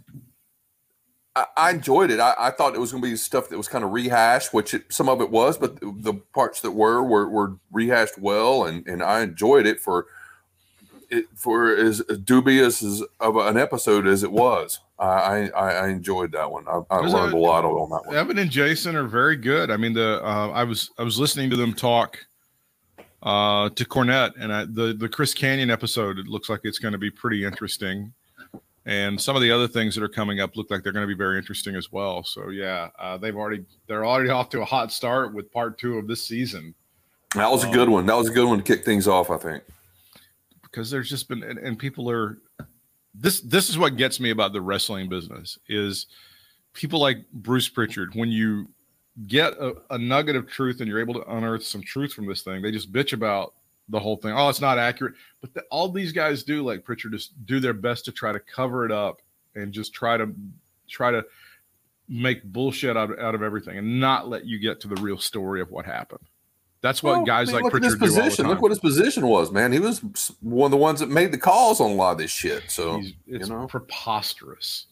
I, I enjoyed it. I, I thought it was going to be stuff that was kind of rehashed, which it, some of it was, but the, the parts that were were, were rehashed well, and, and I enjoyed it for it for as dubious as of an episode as it was. I I, I enjoyed that one. I, I learned a, a lot on that one. Evan and Jason are very good. I mean, the uh, I was I was listening to them talk uh, to Cornette, and I, the the Chris Canyon episode. It looks like it's going to be pretty interesting, and some of the other things that are coming up look like they're going to be very interesting as well. So yeah, uh, they've already they're already off to a hot start with part two of this season. That was a good one. That was a good one to kick things off, I think. Because there's just been and, and people are this this is what gets me about the wrestling business is people like Bruce Pritchard. When you get a, a nugget of truth and you're able to unearth some truth from this thing, they just bitch about the whole thing. Oh, it's not accurate. But the, all these guys do, like Pritchard, just do their best to try to cover it up and just try to try to make bullshit out of, out of everything and not let you get to the real story of what happened. That's what well, guys I mean, like look Pritchard at his position. do all the time. Look what his position was, man. He was one of the ones that made the calls on a lot of this shit. So He's, it's you know, preposterous.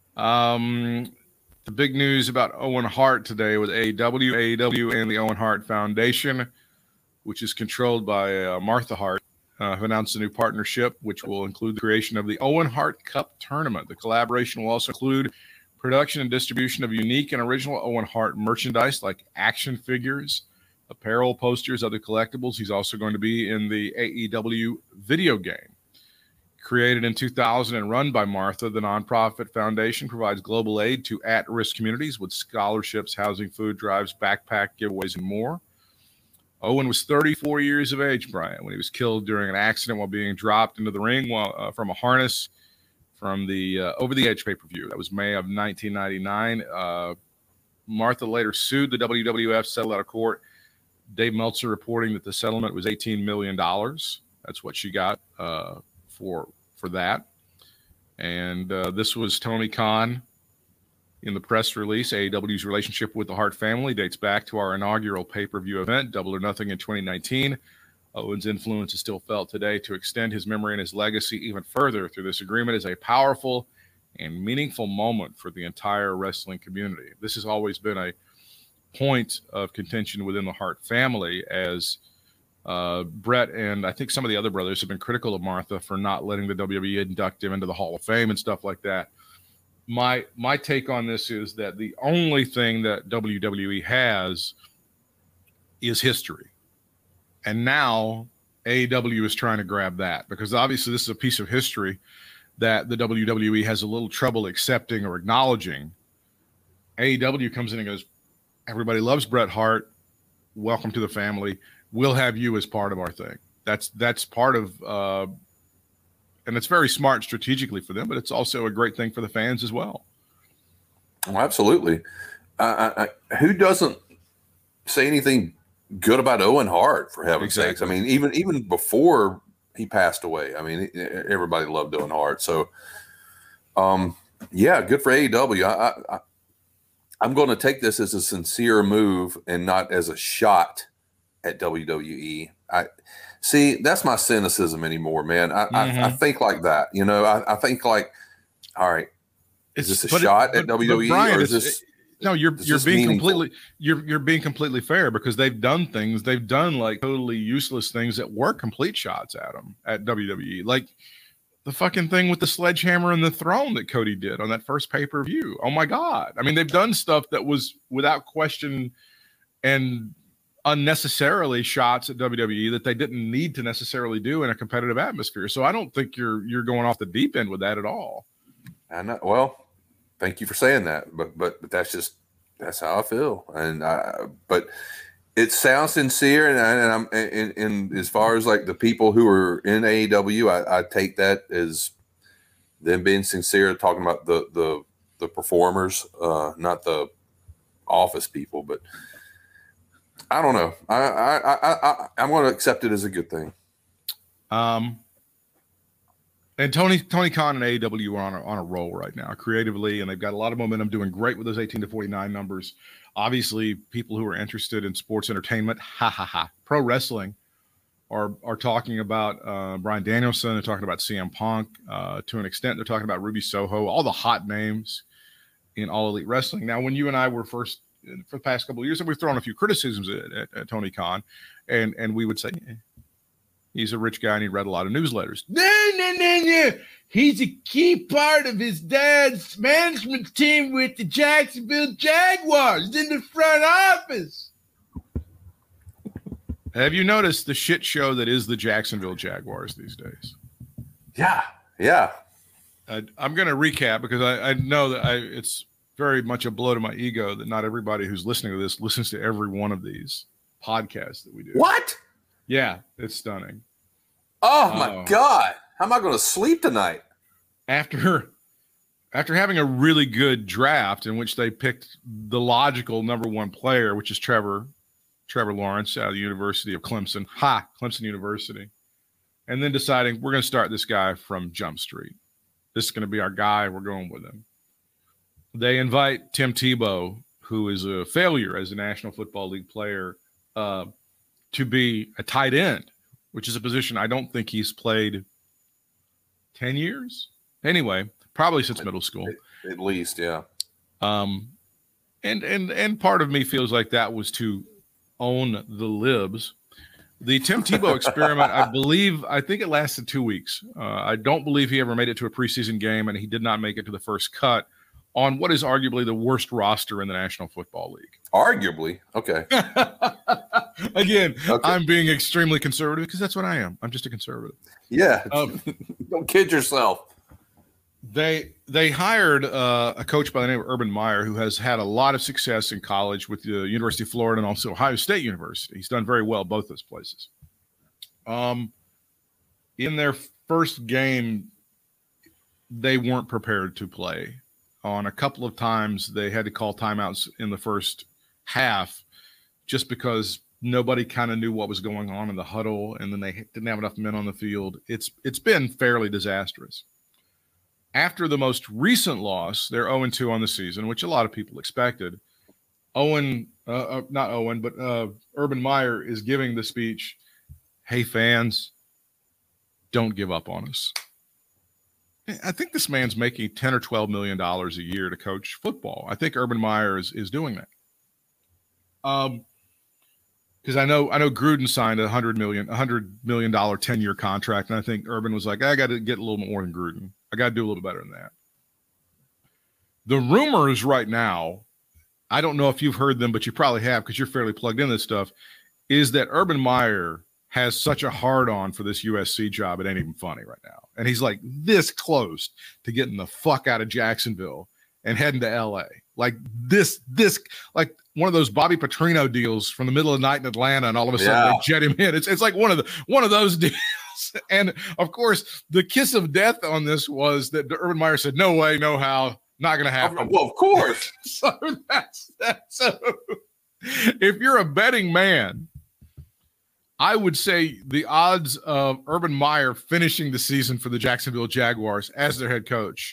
Um, the big news about Owen Hart today was A E W, A E W, and the Owen Hart Foundation, which is controlled by uh, Martha Hart, uh, have announced a new partnership, which will include the creation of the Owen Hart Cup Tournament. The collaboration will also include production and distribution of unique and original Owen Hart merchandise like action figures, apparel, posters, other collectibles. He's also going to be in the A E W video game. Created in two thousand and run by Martha, the nonprofit foundation provides global aid to at-risk communities with scholarships, housing, food drives, backpack giveaways, and more. Owen was thirty-four years of age, Brian, when he was killed during an accident while being dropped into the ring while, uh, from a harness from the uh, Over the Edge pay-per-view. That was May of nineteen ninety-nine. Uh, Martha later sued the W W F, settled out of court. Dave Meltzer reporting that the settlement was eighteen million dollars. That's what she got uh, for for that. And uh, this was Tony Khan in the press release. A E W's relationship with the Hart family dates back to our inaugural pay-per-view event, Double or Nothing, in twenty nineteen. Owen's influence is still felt today. To extend his memory and his legacy even further through this agreement is a powerful and meaningful moment for the entire wrestling community. This has always been a point of contention within the Hart family, as uh, Brett and I think some of the other brothers have been critical of Martha for not letting the W W E induct him into the Hall of Fame and stuff like that. My my take on this is that the only thing that W W E has is history. And now A E W is trying to grab that, because obviously this is a piece of history that the W W E has a little trouble accepting or acknowledging. A E W comes in and goes, everybody loves Bret Hart. Welcome to the family. We'll have you as part of our thing. That's that's part of, uh, and it's very smart strategically for them, but it's also a great thing for the fans as well. Oh, absolutely. Uh, I, I, who doesn't say anything good about Owen Hart, for heaven's Exactly. sakes? I mean, even even before he passed away, I mean, everybody loved Owen Hart. So, um, yeah, good for A E W. I, I, I'm going to take this as a sincere move and not as a shot at W W E. I see, that's my cynicism anymore, man. I, mm-hmm. I, I think like that. You know, I, I think like, all right, is it's, this a but shot it, at but, W W E, but Brian, or is this? It, no, you're is you're this being meaningful? completely you're you're being completely fair, because they've done things they've done like totally useless things that were complete shots at them at W W E, like the fucking thing with the sledgehammer and the throne that Cody did on that first pay-per-view. Oh my God. I mean, they've done stuff that was without question and unnecessarily shots at W W E that they didn't need to necessarily do in a competitive atmosphere. So I don't think you're you're going off the deep end with that at all. I know. Well, thank you for saying that, but but but that's just that's how I feel. And I, but it sounds sincere, and, I, and I'm and, and as far as like the people who are in A E W, I, I take that as them being sincere, talking about the the the performers, uh, not the office people. But I don't know. I I I, I I'm going to accept it as a good thing. Um, and Tony Tony Khan and A E W are on a, on a roll right now creatively, and they've got a lot of momentum, doing great with those eighteen to forty-nine numbers. Obviously, people who are interested in sports entertainment, ha ha ha, pro wrestling, are are talking about uh, Bryan Danielson. They're talking about C M Punk. Uh, to an extent, they're talking about Ruby Soho. All the hot names in All Elite Wrestling. Now, when you and I were first for the past couple of years, and we've thrown a few criticisms at, at, at Tony Khan, and and we would say, eh, he's a rich guy and he read a lot of newsletters. No, no, no, no. He's a key part of his dad's management team with the Jacksonville Jaguars in the front office. Have you noticed the shit show that is the Jacksonville Jaguars these days? Yeah, yeah. I, I'm going to recap because I, I know that I, it's very much a blow to my ego that not everybody who's listening to this listens to every one of these podcasts that we do. What? Yeah, it's stunning. Oh, my Oh. God. How am I going to sleep tonight? After after having a really good draft in which they picked the logical number one player, which is Trevor Trevor Lawrence out of the University of Clemson, ha, Clemson University, and then deciding we're going to start this guy from Jump Street. This is going to be our guy. We're going with him. They invite Tim Tebow, who is a failure as a National Football League player, uh, to be a tight end, which is a position I don't think he's played ten years. Anyway, probably since middle school. At least, yeah. Um, and and and part of me feels like that was to own the libs. The Tim Tebow experiment, I believe, I think it lasted two weeks. Uh, I don't believe he ever made it to a preseason game, and he did not make it to the first cut on what is arguably the worst roster in the National Football League. Arguably. Okay. Again, Okay. I'm being extremely conservative because that's what I am. I'm just a conservative. Yeah. Um, Don't kid yourself. They they hired uh, a coach by the name of Urban Meyer, who has had a lot of success in college with the University of Florida and also Ohio State University. He's done very well both those places. Um, in their first game, they weren't prepared to play. On a couple of times, they had to call timeouts in the first half just because nobody kind of knew what was going on in the huddle, and then they didn't have enough men on the field. It's it's been fairly disastrous. After the most recent loss, they're oh and two on the season, which a lot of people expected. Owen, uh, uh, not Owen, but uh, Urban Meyer is giving the speech, hey, fans, don't give up on us. I think this man's making ten or twelve million dollars a year to coach football. I think Urban Meyer is, is doing that. Um, because I know I know Gruden signed a hundred million, a hundred million dollar ten year contract, and I think Urban was like, I got to get a little more than Gruden. I got to do a little better than that. The rumors right now, I don't know if you've heard them, but you probably have because you're fairly plugged in this stuff, is that Urban Meyer has such a hard on for this U S C job. It ain't even funny right now. And he's like this close to getting the fuck out of Jacksonville and heading to L A. Like this, this, like one of those Bobby Petrino deals from the middle of the night in Atlanta, and all of a sudden Yeah. they jet him in. It's it's like one of the one of those deals. And of course, the kiss of death on this was that Urban Meyer said, "No way, no how, not going to happen." Well, of course. So that's that. So if you're a betting man, I would say the odds of Urban Meyer finishing the season for the Jacksonville Jaguars as their head coach,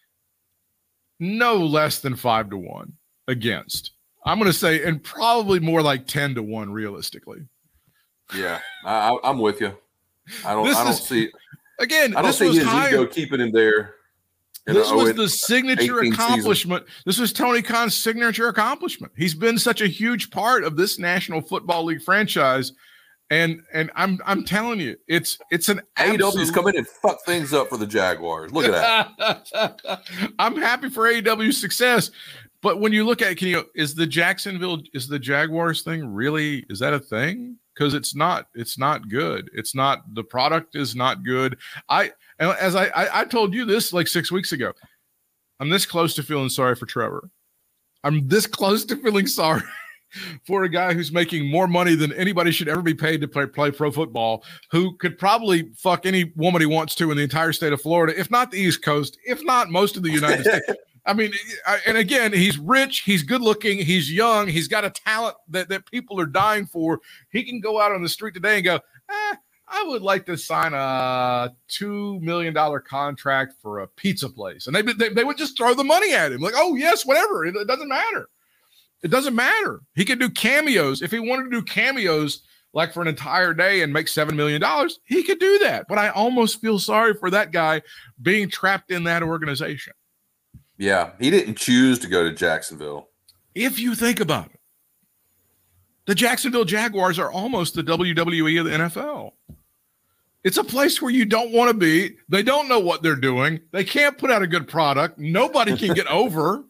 no less than five to one against. I'm going to say, and probably more like ten to one realistically. Yeah, I, I, I'm with you. I don't. This I don't is- see. Again, I don't this see was his higher. ego keeping him there. in This a was oh eight the signature eighteen accomplishment. This was Tony Khan's signature accomplishment. He's been such a huge part of this National Football League franchise, and and I'm I'm telling you, it's it's an A E W's absolute- come in and fuck things up for the Jaguars. Look at that. I'm happy for A E W's success, but when you look at, can you is the Jacksonville is the Jaguars thing really, is that a thing? Because it's not, it's not good. It's not, the product is not good. I and as I, I I told you this like six weeks ago, I'm this close to feeling sorry for Trevor. I'm this close to feeling sorry for a guy who's making more money than anybody should ever be paid to play, play pro football, who could probably fuck any woman he wants to in the entire state of Florida, if not the East Coast, if not most of the United States. I mean, I, and again, he's rich, he's good looking, he's young, he's got a talent that, that people are dying for. He can go out on the street today and go, eh, I would like to sign a two million dollars contract for a pizza place. And they, they, they would just throw the money at him. Like, oh, yes, whatever. It, it doesn't matter. It doesn't matter. He could do cameos. If he wanted to do cameos like for an entire day and make seven million dollars, he could do that. But I almost feel sorry for that guy being trapped in that organization. Yeah, he didn't choose to go to Jacksonville. If you think about it, the Jacksonville Jaguars are almost the W W E of the N F L. It's a place where you don't want to be. They don't know what they're doing. They can't put out a good product. Nobody can get over.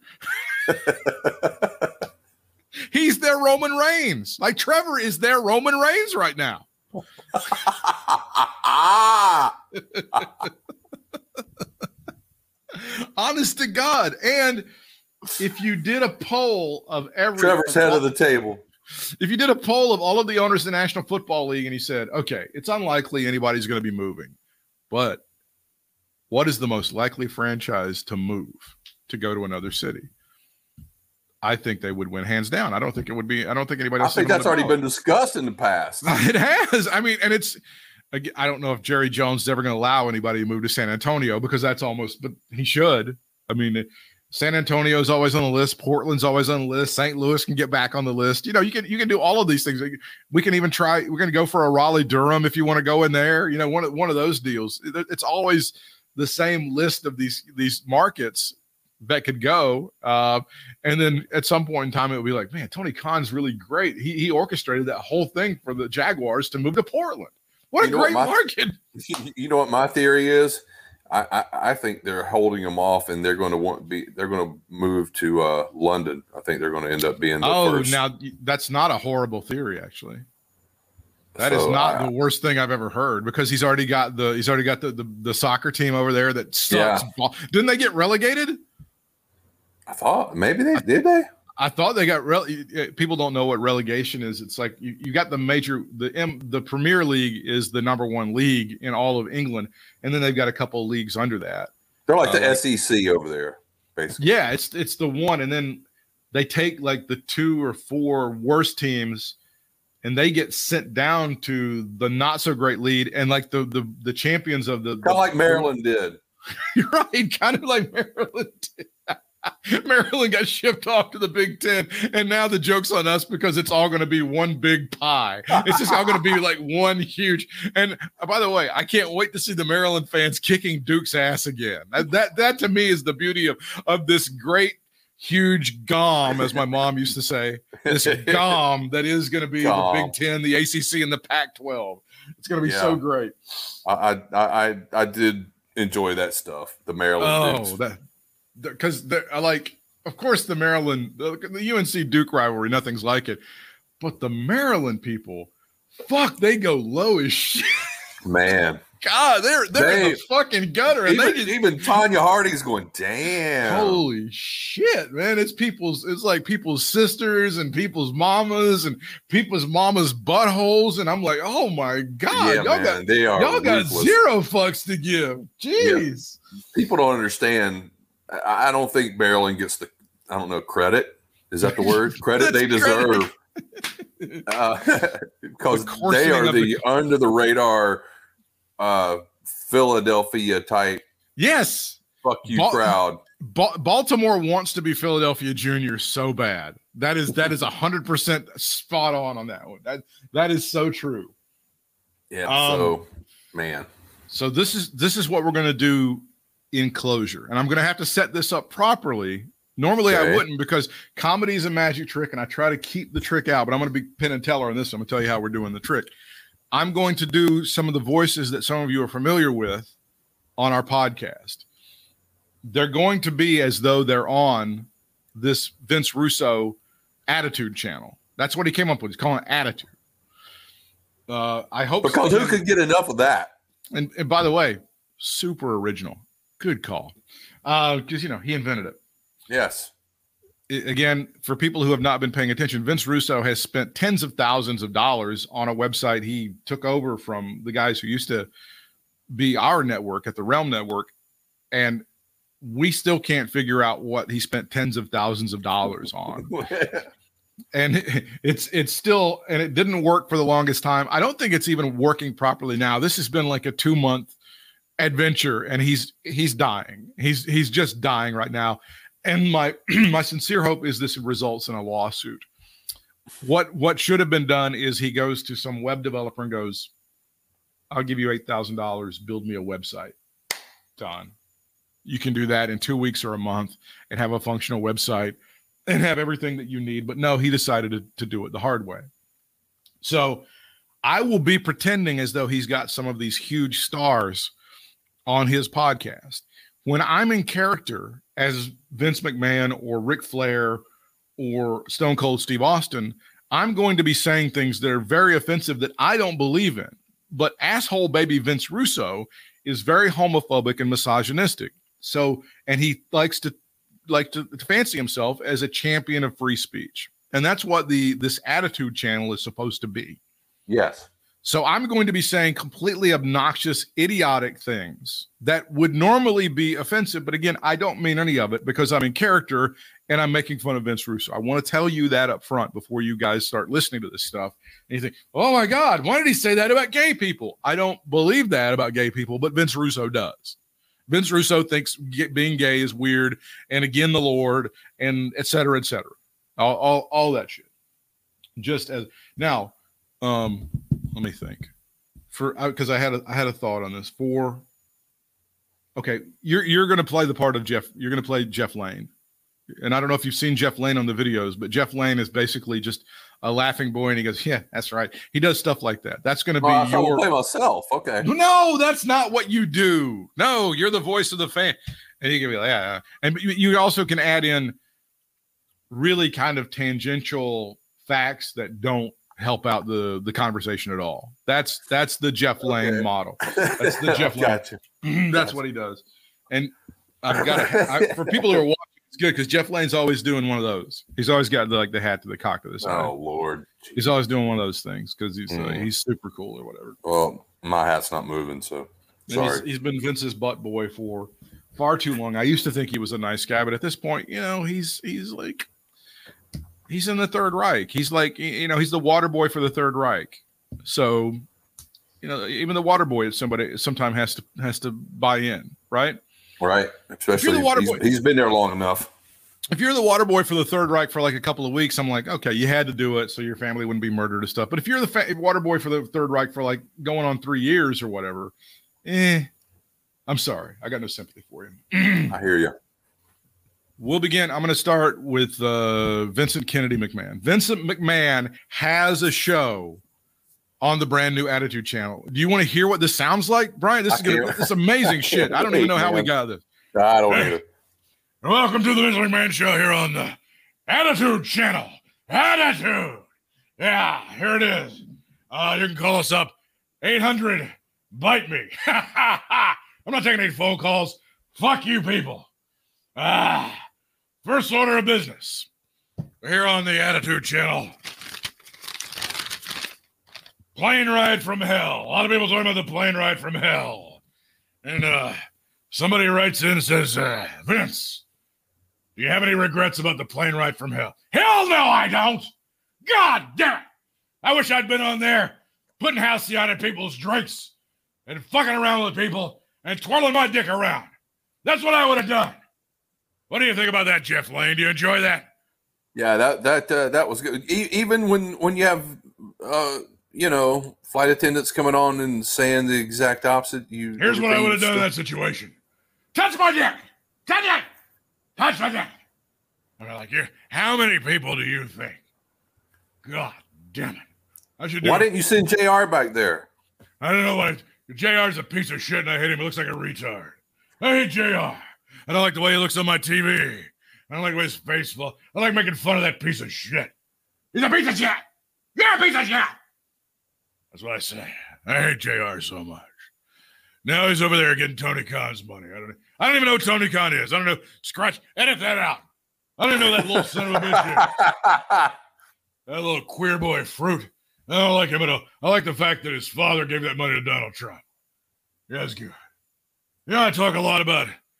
He's their Roman Reigns. Like Trevor is their Roman Reigns right now. Honest to God. And if you did a poll of every Trevor's head of the table. If you did a poll of all of the owners of the National Football League and he said, okay, it's unlikely anybody's going to be moving, but what is the most likely franchise to move to go to another city? I think they would win hands down. I don't think it would be, I don't think anybody else. I think that's already been discussed in the past. It has. I mean, and it's, I don't know if Jerry Jones is ever going to allow anybody to move to San Antonio because that's almost, but he should. I mean, San Antonio is always on the list. Portland's always on the list. Saint Louis can get back on the list. You know, you can you can do all of these things. We can even try. We're going to go for a Raleigh Durham if you want to go in there. You know, one of one of those deals. It's always the same list of these these markets that could go. Uh, and then at some point in time, it would be like, man, Tony Khan's really great. He he orchestrated that whole thing for the Jaguars to move to Portland. What a great market! You know what my theory is? I, I, I think they're holding them off, and they're going to want be. They're going to move to uh, London. I think they're going to end up being the oh, first. now that's not a horrible theory, actually. That So, is not I- the worst thing I've ever heard because he's already got the he's already got the the, the soccer team over there that sucks. Yeah. Didn't they get relegated? I thought maybe they did. They I thought they got rele- people don't know what relegation is. It's like you, you got the major the M, the Premier League is the number one league in all of England, and then they've got a couple of leagues under that. they're like the Uh, S E C over there, basically. Yeah, it's it's the one, and then they take like the two or four worst teams, and they get sent down to the not so great lead, and like the the the champions of the Kind of like Maryland did. You're right, kind of like Maryland did. Maryland got shipped off to the Big Ten, and now the joke's on us because it's all going to be one big pie. It's just all going to be like one huge. And uh, by the way, I can't wait to see the Maryland fans kicking Duke's ass again. That that, that to me is the beauty of of this great, huge gom, as my mom used to say. This gom that is going to be Gom. the Big Ten, the A C C, and the Pac twelve. It's going to be Yeah. so great. I, I I I did enjoy that stuff. The Maryland Oh, Dukes. that because I like, of course, the Maryland, the, the U N C Duke rivalry, nothing's like it. But the Maryland people, fuck, they go low as shit. Man. God, they're they're in They- the fucking gutter, and Even, they just even Tanya Harding's going, damn. holy shit, man! It's people's, it's like people's sisters and people's mamas and people's mamas' buttholes, and I'm like, oh my god, yeah, y'all man, got they are y'all got ruthless. zero fucks to give. Jeez. People don't understand. I, I don't think Maryland gets the, I don't know, credit. Is that the word? Credit they That's credit. deserve. Uh, because The they coarsening are of the, the- under the radar uh, Philadelphia type Yes. fuck you Ba- crowd. Ba- Baltimore wants to be Philadelphia Junior so bad. That is that is a hundred percent spot on on that one. That that is so true. Yeah. Um, so, man. So this is this is what we're going to do in closure, and I'm going to have to set this up properly. Normally I Okay. wouldn't because comedy is a magic trick, and I try to keep the trick out. But I'm going to be Penn and Teller on this. I'm going to tell you how we're doing the trick. I'm going to do some of the voices that some of you are familiar with on our podcast. They're going to be as though they're on this Vince Russo Attitude channel. That's what he came up with. He's calling it Attitude. Uh, I hope Because who could get enough of that? And, and by the way, super original. Good call. Because, you know, he invented it. Yes. I- Again, for people who have not been paying attention, Vince Russo has spent tens of thousands of dollars on a website he took over from the guys who used to be our network at the Realm Network. And we still can't figure out what he spent tens of thousands of dollars on. And it's it's still, and it didn't work for the longest time. I don't think it's even working properly now. This has been like a two month adventure, and he's he's dying. He's he's just dying right now. And my my sincere hope is this results in a lawsuit. What what should have been done is he goes to some web developer and goes, "I'll give you eight thousand dollars. Build me a website." Done. You can do that in two weeks or a month and have a functional website and have everything that you need. But no, he decided to, to do it the hard way. So I will be pretending as though he's got some of these huge stars on his podcast. When I'm in character as Vince McMahon or Ric Flair or Stone Cold Steve Austin, I'm going to be saying things that are very offensive that I don't believe in. But asshole baby Vince Russo is very homophobic and misogynistic. So, and he likes to like to, to fancy himself as a champion of free speech. And that's what the this Attitude Channel is supposed to be. Yes. So I'm going to be saying completely obnoxious, idiotic things that would normally be offensive. But again, I don't mean any of it because I'm in character and I'm making fun of Vince Russo. I want to tell you that up front before you guys start listening to this stuff. And you think, oh my God, why did he say that about gay people? I don't believe that about gay people, but Vince Russo does. Vince Russo thinks being gay is weird and again, the Lord and et cetera, et cetera. All, all, all that shit. Just as now, um, let me think for, cause I had a, I had a thought on this for, okay. You're, you're going to play the part of Jeff. You're going to play Jeff Lane. And I don't know if you've seen Jeff Lane on the videos, but Jeff Lane is basically just a laughing boy. And he goes, yeah, that's right. He does stuff like that. That's going to be oh, I your play myself. Okay. No, that's not what you do. No, you're the voice of the fan. And you can be like, yeah. And you, you also can add in really kind of tangential facts that don't help out the, the conversation at all. That's, that's the Jeff Lane okay. model. That's the Jeff Lane. Gotcha. That's gotcha. What he does. And I've got to, for people who are watching, it's good because Jeff Lane's always doing one of those. He's always got the, like the hat to the cock to the side. Oh Lord, he's always doing one of those things because he's mm. uh, he's super cool or whatever. Well, my hat's not moving, so sorry. He's, he's been Vince's butt boy for far too long. I used to think he was a nice guy, but at this point, you know, he's he's like he's in the Third Reich. He's like you know he's the water boy for the Third Reich. So you know even the water boy somebody sometime has to has to buy in, right? Right, especially the water he's, boy, he's been there long enough. If you're the water boy for the Third Reich for like a couple of weeks, I'm like, okay, you had to do it so your family wouldn't be murdered and stuff. But if you're the fa- water boy for the Third Reich for like going on three years or whatever, eh, I'm sorry, I got no sympathy for you. I hear you. We'll begin. I'm going to start with uh, Vincent Kennedy McMahon. Vincent McMahon has a show on the brand new Attitude Channel. Do you want to hear what this sounds like, Brian? This is gonna, this is amazing shit. I don't even know how we got this. I don't either. Welcome to the Vince McMahon Show here on the Attitude Channel. Attitude. Yeah, here it is. Uh, you can call us up. eight hundred bite me. I'm not taking any phone calls. Fuck you people. Ah, first order of business. We're here on the Attitude Channel. Plane ride from hell. A lot of people talking about the plane ride from hell. And uh, somebody writes in and says, uh, Vince, do you have any regrets about the plane ride from hell? Hell no, I don't. God damn it. I wish I'd been on there putting halcyon in people's drinks and fucking around with people and twirling my dick around. That's what I would have done. What do you think about that, Jeff Lane? Do you enjoy that? Yeah, that that uh, that was good. E- even when when you have uh, you know flight attendants coming on and saying the exact opposite, you here's what I would have done in that situation: touch my dick, touch it, touch my dick. And I'm like, how many people do you think? God damn it! I should. Do Why it. didn't you send J R back there? I don't know why. J R's a piece of shit, and I hate him. He looks like a retard. I hate J R. I don't like the way he looks on my T V. I don't like the way his face falls. I like making fun of that piece of shit. He's a piece of shit. You're a piece of shit. That's what I say. I hate J R so much. Now he's over there getting Tony Khan's money. I don't. I don't even know who Tony Khan is. I don't know. Scratch. Edit that out. I don't know that little son of a bitch. That little queer boy fruit. I don't like him at all. I like the fact that his father gave that money to Donald Trump. Yeah, that's good. You know, I talk a lot about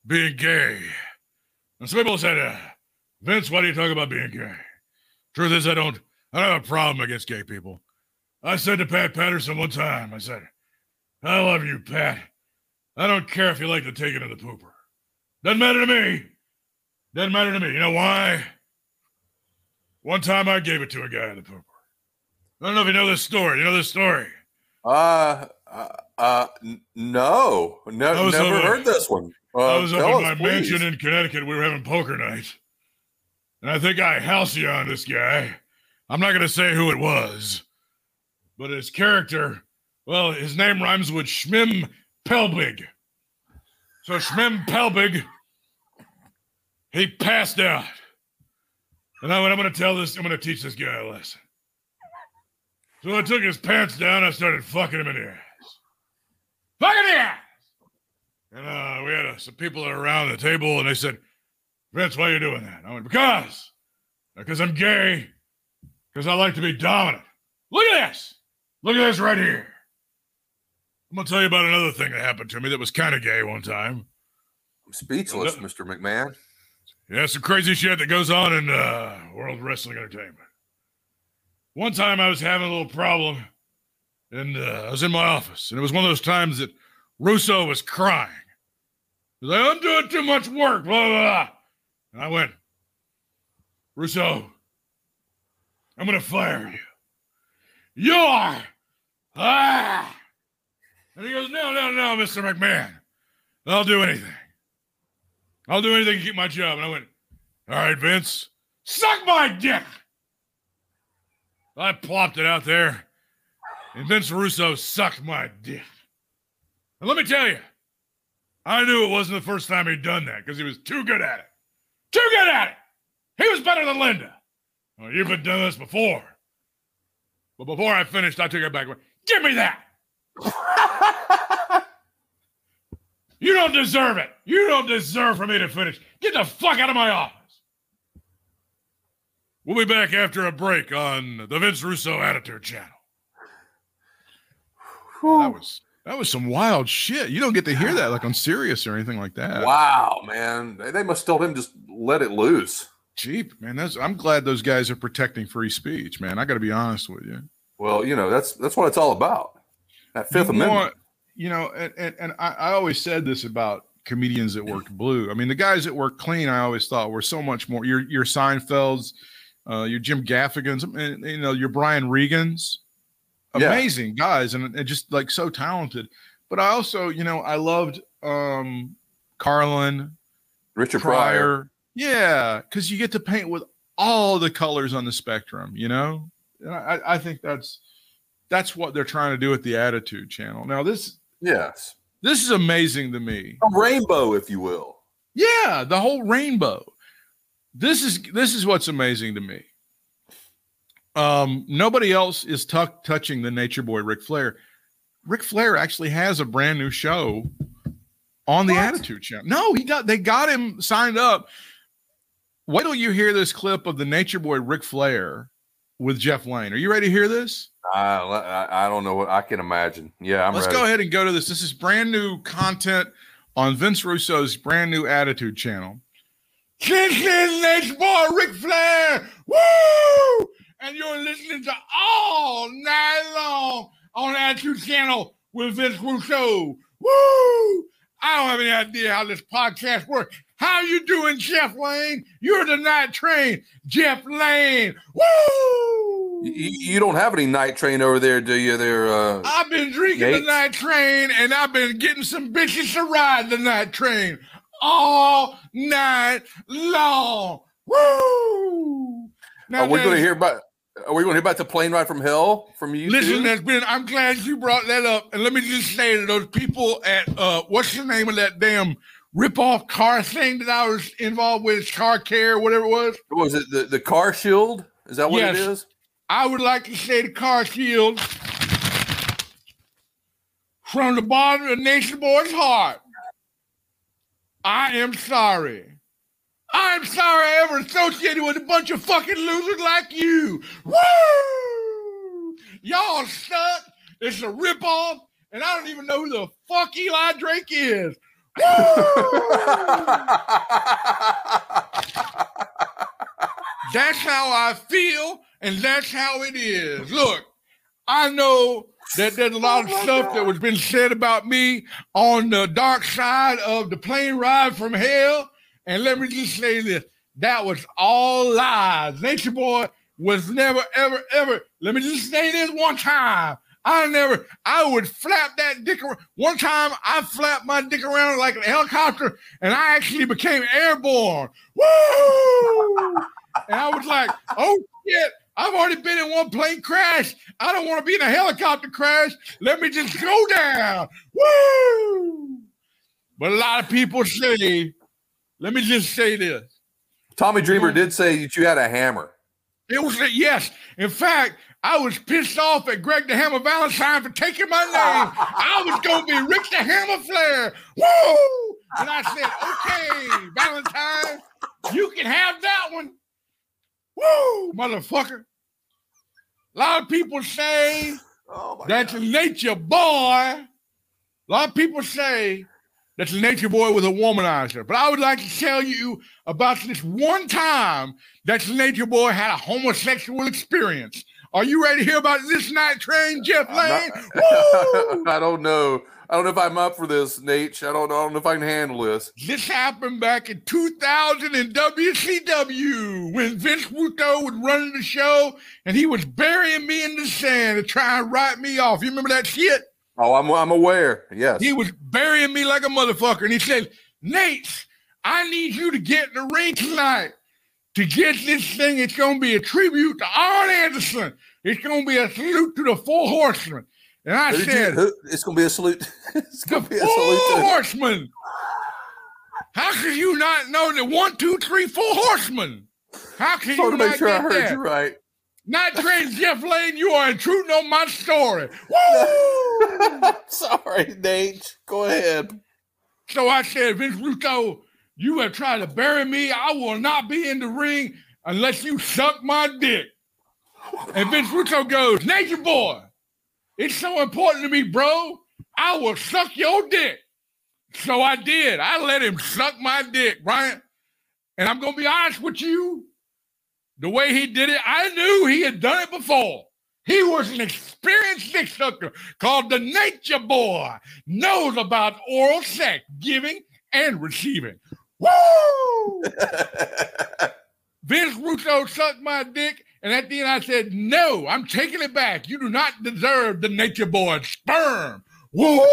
being gay. And some people said, uh, Vince, why do you talk about being gay? Truth is, I don't, I don't have a problem against gay people. I said to Pat Patterson one time, I said, I love you, Pat. I don't care if you like to take it in the pooper. Doesn't matter to me. Doesn't matter to me. You know why? One time I gave it to a guy in the pooper. I don't know if you know this story. You know this story? Uh, uh, uh n- no, no, never over, heard this one. Uh, I was up in my please. mansion in Connecticut. We were having poker night. And I think I halcyon this guy. I'm not going to say who it was. But his character, well, his name rhymes with Schmim Pelbig. So Schmim Pelbig, he passed out. And I went, I'm going to tell this, I'm going to teach this guy a lesson. So I took his pants down, I started fucking him in the ass. Fucking the ass! And uh, we had uh, some people around the table, and they said, Vince, why are you doing that? I went, because. Because I'm gay. Because I like to be dominant. Look at this. Look at this right here. I'm going to tell you about another thing that happened to me that was kind of gay one time. I'm speechless, Mister McMahon. Yeah, some crazy shit that goes on in uh, World Wrestling Entertainment. One time I was having a little problem, and uh, I was in my office, and it was one of those times that Russo was crying. He was like, I'm doing too much work, blah, blah, blah. And I went, Russo, I'm going to fire you. You are. Ah. And he goes, no, no, no, Mister McMahon. I'll do anything. I'll do anything to keep my job. And I went, all right, Vince, suck my dick. I plopped it out there, and Vince Russo sucked my dick. And let me tell you, I knew it wasn't the first time he'd done that because he was too good at it. Too good at it. He was better than Linda. Well, you've been doing this before. But before I finished, I took it back and went, give me that. You don't deserve it. You don't deserve for me to finish. Get the fuck out of my office. We'll be back after a break on the Vince Russo Attitude Channel. That was that was some wild shit. You don't get to hear that like on Sirius or anything like that. Wow, man. They must have told him just let it loose. Cheap, man. That's, I'm glad those guys are protecting free speech, man. I got to be honest with you. Well, you know, that's that's what it's all about. That Fifth you Amendment. Want, you know, and, and, and I, I always said this about comedians that worked blue. I mean, the guys that worked clean, I always thought were so much more. Your your Seinfelds, uh, your Jim Gaffigans, and, you know, your Brian Regans. Amazing yeah. guys, and, and just like so talented. But I also, you know, I loved um, Carlin, Richard Pryor. Pryor. Yeah, because you get to paint with all the colors on the spectrum, you know? And I, I think that's that's what they're trying to do with the Attitude Channel. Now, this yes, this is amazing to me. A rainbow, if you will. Yeah, the whole rainbow. This is this is what's amazing to me. Um, nobody else is t- touching the Nature Boy Ric Flair. Ric Flair actually has a brand new show on the what? Attitude Channel. No, he got they got him signed up. Why don't you hear this clip of the Nature Boy Ric Flair with Jeff Lane? Are you ready to hear this? Uh, I, I don't know what I can imagine. Yeah, I'm Let's ready. go ahead and go to this. This is brand new content on Vince Russo's brand new Attitude Channel. This is Nature Boy Ric Flair. Woo! And you're listening to All Night Long on Attitude Channel with Vince Russo. Woo! I don't have any idea how this podcast works. How you doing, Jeff Lane? You're the Night Train, Jeff Lane. Woo! You, you don't have any Night Train over there, do you? There. Uh, I've been drinking Yates? the Night Train, and I've been getting some bitches to ride the Night Train all night long. Woo! Now, are we going to hear about? Are we going to hear about the plane ride from hell from you? Listen, too? that's been. I'm glad you brought that up, and let me just say to those people at uh, what's the name of that damn rip-off car thing that I was involved with, Car Care, whatever it was. What was it the the Car Shield? Is that what yes. it is? I would like to say the Car Shield from the bottom of the Nation Boy's heart. I am sorry. I'm sorry I ever associated with a bunch of fucking losers like you. Woo! Y'all suck. It's a ripoff, and I don't even know who the fuck Eli Drake is. That's how I feel, and that's how it is. Look, I know that there's a lot of oh stuff God. that was been said about me on the dark side of the plane ride from hell. And let me just say this. That was all lies. Nature Boy was never, ever, ever. Let me just say this one time. I never, I would flap that dick around. One time I flapped my dick around like a helicopter and I actually became airborne. Woo! And I was like, oh shit, I've already been in one plane crash. I don't want to be in a helicopter crash. Let me just go down. Woo! But a lot of people say, let me just say this. Tommy Dreamer did say that you had a hammer. It was, yes. In fact, I was pissed off at Greg the Hammer Valentine for taking my name. I was going to be Rick the Hammer Flair. Woo! And I said, okay, Valentine, you can have that one. Woo, motherfucker. A lot of people say oh that's God. a nature boy. A lot of people say that the nature boy was a womanizer. But I would like to tell you about this one time that the nature boy had a homosexual experience. Are you ready to hear about this night train, Jeff Lane? Not, I don't know. I don't know if I'm up for this, Nate. I don't know. I don't know if I can handle this. This happened back in two thousand in W C W when Vince Russo was running the show and he was burying me in the sand to try and write me off. You remember that shit? Oh, I'm I'm aware. Yes. He was burying me like a motherfucker. And he said, Nate, I need you to get in the ring tonight to get this thing. It's going to be a tribute to Arn Anderson. It's going to be a salute to the Four Horsemen. And I who said, you, who, it's going to be a salute. It's going to be a Four salute. Four Horsemen. How can you not know the one, two, three, four horsemen? How can you to not make sure get I heard that? you right. Night Train Jeff Lane, you are intruding on my story. Woo! Sorry, Nate. Go ahead. So I said, Vince Russo, you have tried to bury me. I will not be in the ring unless you suck my dick. And Vince Russo goes, Nature Boy, it's so important to me, bro. I will suck your dick. So I did. I let him suck my dick, Brian. And I'm going to be honest with you. The way he did it, I knew he had done it before. He was an experienced dick sucker called the Nature Boy. Knows about oral sex, giving and receiving. Woo! Vince Russo sucked my dick, and at the end I said, no, I'm taking it back. You do not deserve the Nature Boy's sperm. Woo!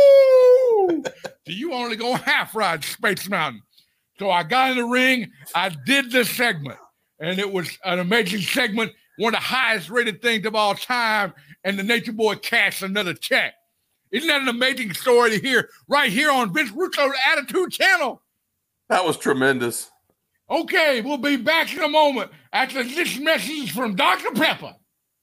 So you only go half ride Space Mountain. So I got in the ring. I did this segment. And it was an amazing segment, one of the highest rated things of all time. And the Nature Boy cashed another check. Isn't that an amazing story to hear right here on Vince Russo's Attitude Channel? That was tremendous. Okay, we'll be back in a moment after this message from Doctor Pepper.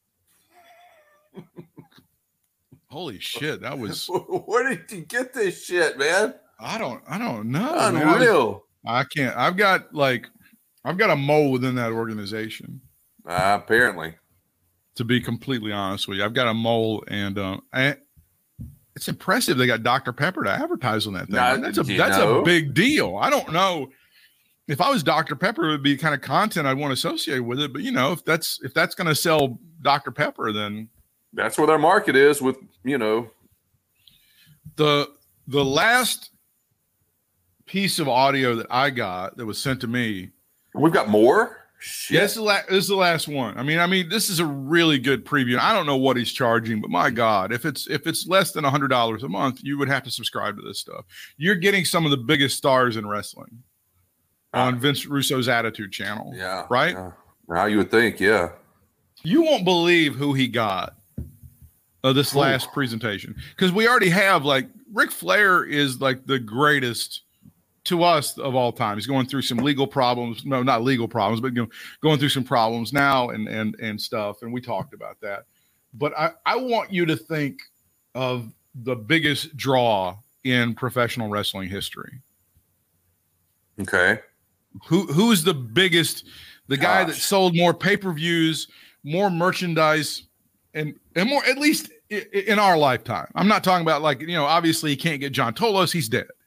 Holy shit, that was. Where did you get this shit, man? I don't, I don't know. Unreal. I, I can't. I've got like. I've got a mole within that organization. Uh, apparently. To be completely honest with you, I've got a mole, and uh, I, it's impressive they got Doctor Pepper to advertise on that thing. Now, that's a that's a big deal. I don't know if I was Doctor Pepper, it would be kind of content I'd want to associate with it. But you know, if that's if that's going to sell Doctor Pepper, then that's where their market is. With you know, the the last piece of audio that I got that was sent to me. We've got more. Shit. Yeah, this is, the la- this is the last one. I mean, I mean, this is a really good preview. I don't know what he's charging, but my God, if it's if it's less than a hundred dollars a month, you would have to subscribe to this stuff. You're getting some of the biggest stars in wrestling on uh, Vince Russo's Attitude Channel. Yeah, right. Yeah. Now you would think, yeah. You won't believe who he got of this Ooh. last presentation because we already have like Ric Flair is like the greatest. To us of all time. He's going through some legal problems. No, not legal problems, but you know, going through some problems now and and and stuff. And we talked about that. But I, I want you to think of the biggest draw in professional wrestling history. Okay. Who who's the biggest, the guy Gosh. that sold more pay-per-views, more merchandise, and and more at least in our lifetime. I'm not talking about like, you know, obviously you can't get John Tolos, he's dead.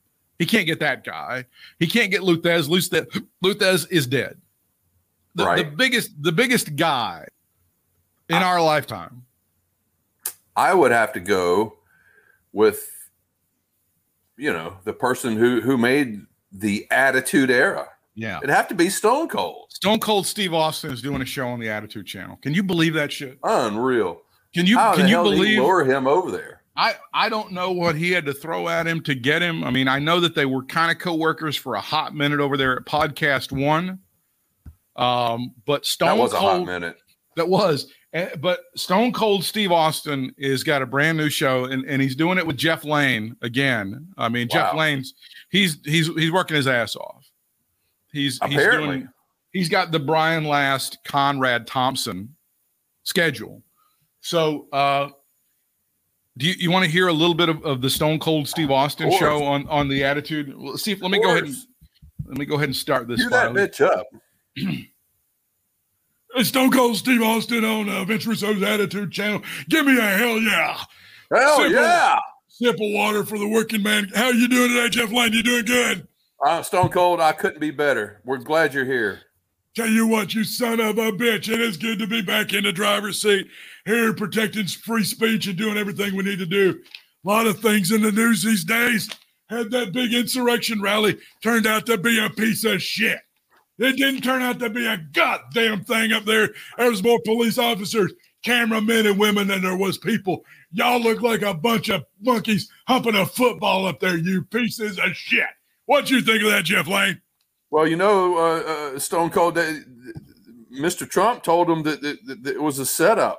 He can't get that guy. He can't get Luthez. Luthez, Luthez is dead. The, Right. the biggest, the biggest guy in I, our lifetime. I would have to go with, you know, the person who who made the Attitude Era. Yeah. It'd have to be Stone Cold. Stone Cold Steve Austin is doing a show on the Attitude Channel. Can you believe that shit? Unreal. Can you How can the you hell did he believe lure him over there? I, I don't know what he had to throw at him to get him. I mean, I know that they were kind of co-workers for a hot minute over there at Podcast One. Um, but Stone That was a Cold, hot minute. That was. Uh, but Stone Cold Steve Austin is got a brand new show, and, and he's doing it with Jeff Lane again. I mean, Wow. Jeff Lane's he's he's he's working his ass off. He's Apparently. he's doing he's got the Brian Last, Conrad Thompson schedule. So uh do you, you want to hear a little bit of, of the Stone Cold Steve Austin Of show course. on on the Attitude? Well, see, let me Of go ahead and course. let me go ahead and start this Cue that file. bitch up. It's Stone Cold Steve Austin on uh, Vince Russo's Attitude Channel. Give me a hell yeah. Hell Simple. yeah. Sip of water for the working man. How you doing today, Jeff Lane? You doing good? Uh, Stone Cold, I couldn't be better. We're glad you're here. Tell you what, you son of a bitch. It is good to be back in the driver's seat here protecting free speech and doing everything we need to do. A lot of things in the news these days. Had that big insurrection rally turned out to be a piece of shit. It didn't turn out to be a goddamn thing up there. There was more police officers, cameramen, and women than there was people. Y'all look like a bunch of monkeys humping a football up there, you pieces of shit. What you think of that, Jeff Lane? Well, you know, uh, uh, Stone Cold, uh, Mister Trump told him that, that, that it was a setup.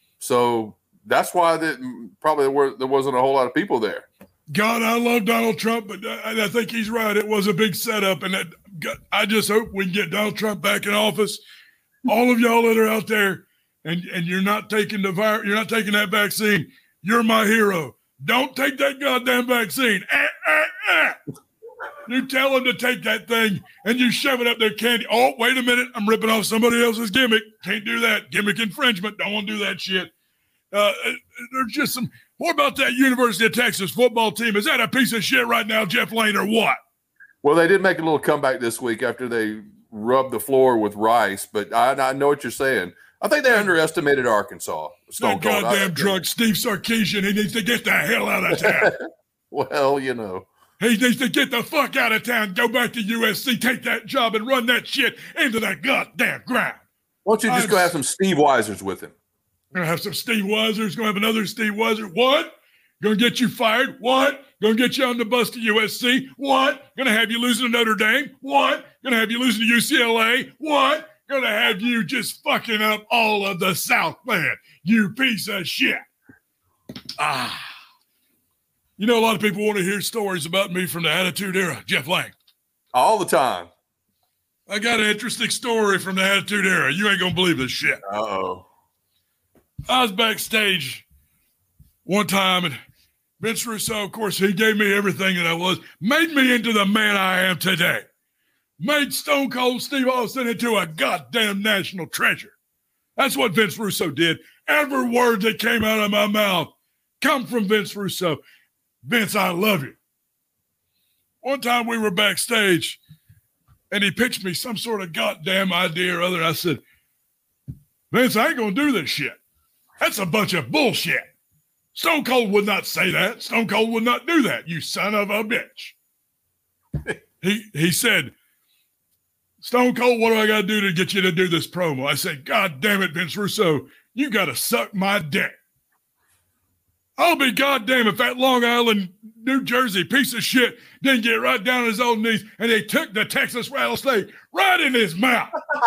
So that's why that probably there, were, there wasn't a whole lot of people there. God, I love Donald Trump, but I, I think he's right. It was a big setup, and that, God, I just hope we can get Donald Trump back in office. All of y'all that are out there, and, and you're not taking the virus, you're not taking that vaccine. You're my hero. Don't take that goddamn vaccine. Ah, ah, ah. You tell them to take that thing, and you shove it up their candy. Oh, wait a minute. I'm ripping off somebody else's gimmick. Can't do that. Gimmick infringement. Don't want to do that shit. Uh, there's just some. What about that University of Texas football team? Is that a piece of shit right now, Jeff Lane, or what? Well, they did make a little comeback this week after they rubbed the floor with Rice, but I, I know what you're saying. I think they underestimated Arkansas. Stone That Cold. goddamn I- drug, Steve Sarkisian. He needs to get the hell out of town. Well, you know. He needs to get the fuck out of town, go back to U S C, take that job, and run that shit into that goddamn ground. Why don't you just I'm go have s- some Steve Weisers with him? Gonna have some Steve Weisers, gonna have another Steve Weiser. What? Gonna get you fired? What? Gonna get you on the bus to U S C? What? Gonna have you losing to Notre Dame? What? Gonna have you losing to U C L A? What? Gonna have you just fucking up all of the South, man. You piece of shit. Ah. You know, a lot of people want to hear stories about me from the Attitude Era, Jeff Lane. All the time. I got an interesting story from the Attitude Era. You ain't gonna believe this shit. Uh-oh. I was backstage one time, and Vince Russo, of course, he gave me everything that I was, made me into the man I am today. Made Stone Cold Steve Austin into a goddamn national treasure. That's what Vince Russo did. Every word that came out of my mouth come from Vince Russo. Vince, I love you. One time we were backstage, and he pitched me some sort of goddamn idea or other. I said, Vince, I ain't going to do this shit. That's a bunch of bullshit. Stone Cold would not say that. Stone Cold would not do that, you son of a bitch. he he said, Stone Cold, what do I got to do to get you to do this promo? I said, God damn it, Vince Russo, you got to suck my dick. I'll be goddamn if that Long Island, New Jersey piece of shit didn't get right down on his own knees and they took the Texas rattlesnake right in his mouth.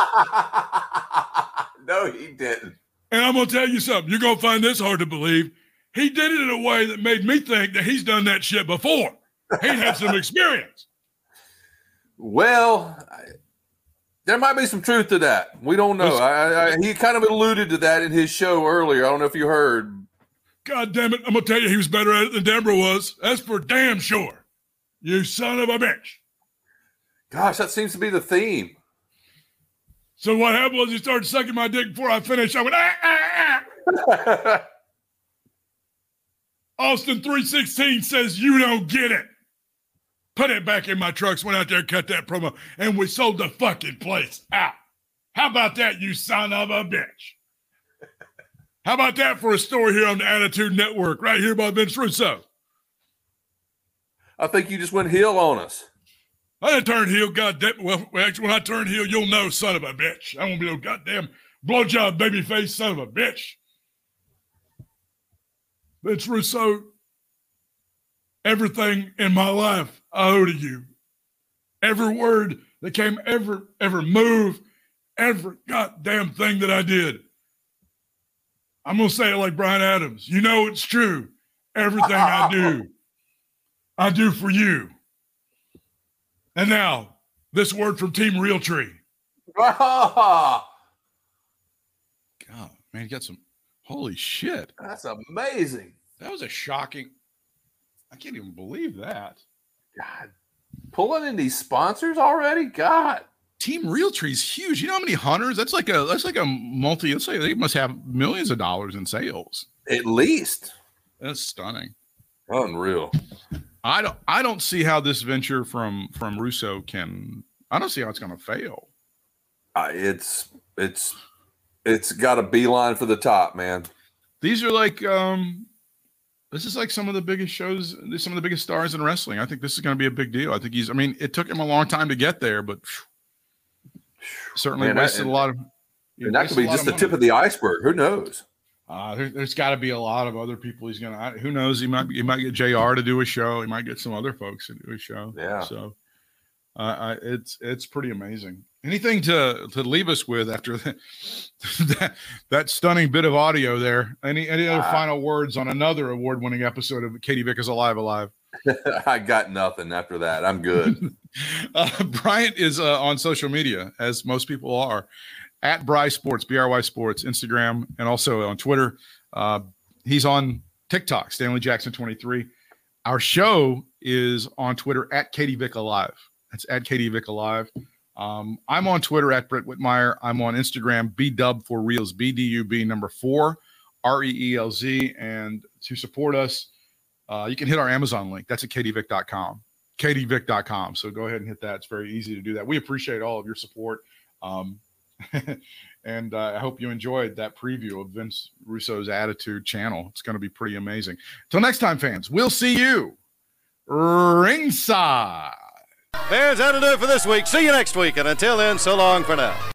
No, he didn't. And I'm going to tell you something. You're going to find this hard to believe. He did it in a way that made me think that he's done that shit before. He had some experience. Well, I, there might be some truth to that. We don't know. I, I, he kind of alluded to that in his show earlier. I don't know if you heard. God damn it. I'm going to tell you he was better at it than Deborah was. That's for damn sure. You son of a bitch. Gosh, that seems to be the theme. So what happened was he started sucking my dick before I finished. I went, ah, ah, ah. Austin three sixteen says you don't get it. put it back in my trucks, went out there and cut that promo, and we sold the fucking place out. How about that, you son of a bitch? How about that for a story here on the Attitude Network, right here by Vince Russo? I think you just went heel on us. I didn't turn heel, goddamn. Well, actually, when I turn heel, you'll know, son of a bitch. I won't be no goddamn blowjob baby face son of a bitch. Vince Russo, everything in my life I owe to you. Every word that came, every, every move, every goddamn thing that I did. I'm going to say it like Bryan Adams. You know it's true. Everything I do, I do for you. And now, this word from Team Realtree. God, man, you got some, holy shit. That's amazing. That was a shocking, I can't even believe that. God, pulling in these sponsors already? God. Team Realtree is huge. You know how many hunters? That's like a, that's like a multi, let's say they must have millions of dollars in sales. At least. That's stunning. Unreal. I don't I don't see how this venture from from Russo can I don't see how it's going to fail. Uh, it's it's it's got a beeline for the top, man. These are like um this is like some of the biggest shows, some of the biggest stars in wrestling. I think this is going to be a big deal. I think he's I mean, it took him a long time to get there, but phew, certainly man, wasted that, and, a lot of and that could be just the tip of the iceberg. Who knows? Uh, there, there's got to be a lot of other people he's gonna. Who knows? He might. He might get J R to do a show. He might get some other folks to do a show. Yeah. So, uh, I, it's it's pretty amazing. Anything to to leave us with after that that, that stunning bit of audio there? Any any other uh, final words on another award-winning episode of Katie Vick is Alive Alive? I got nothing after that. I'm good. uh, Bryant is uh, on social media, as most people are. At Bry Sports, B R Y Sports, Instagram, and also on Twitter. Uh, he's on TikTok, Stanley Jackson twenty-three. Our show is on Twitter at Katie Vick Alive. That's at Katie Vick Alive. Um, I'm on Twitter at Brett Whitmire. I'm on Instagram, B Dub for Reels, B D U B number four, R E E L Z. And to support us, uh, you can hit our Amazon link. That's at katie vick dot com, katie vick dot com. So go ahead and hit that. It's very easy to do that. We appreciate all of your support. Um, and uh, I hope you enjoyed that preview of Vince Russo's Attitude channel. It's going to be pretty amazing. Till next time, fans, we'll see you ringside. Fans, that'll do it for this week. See you next week. And until then, so long for now.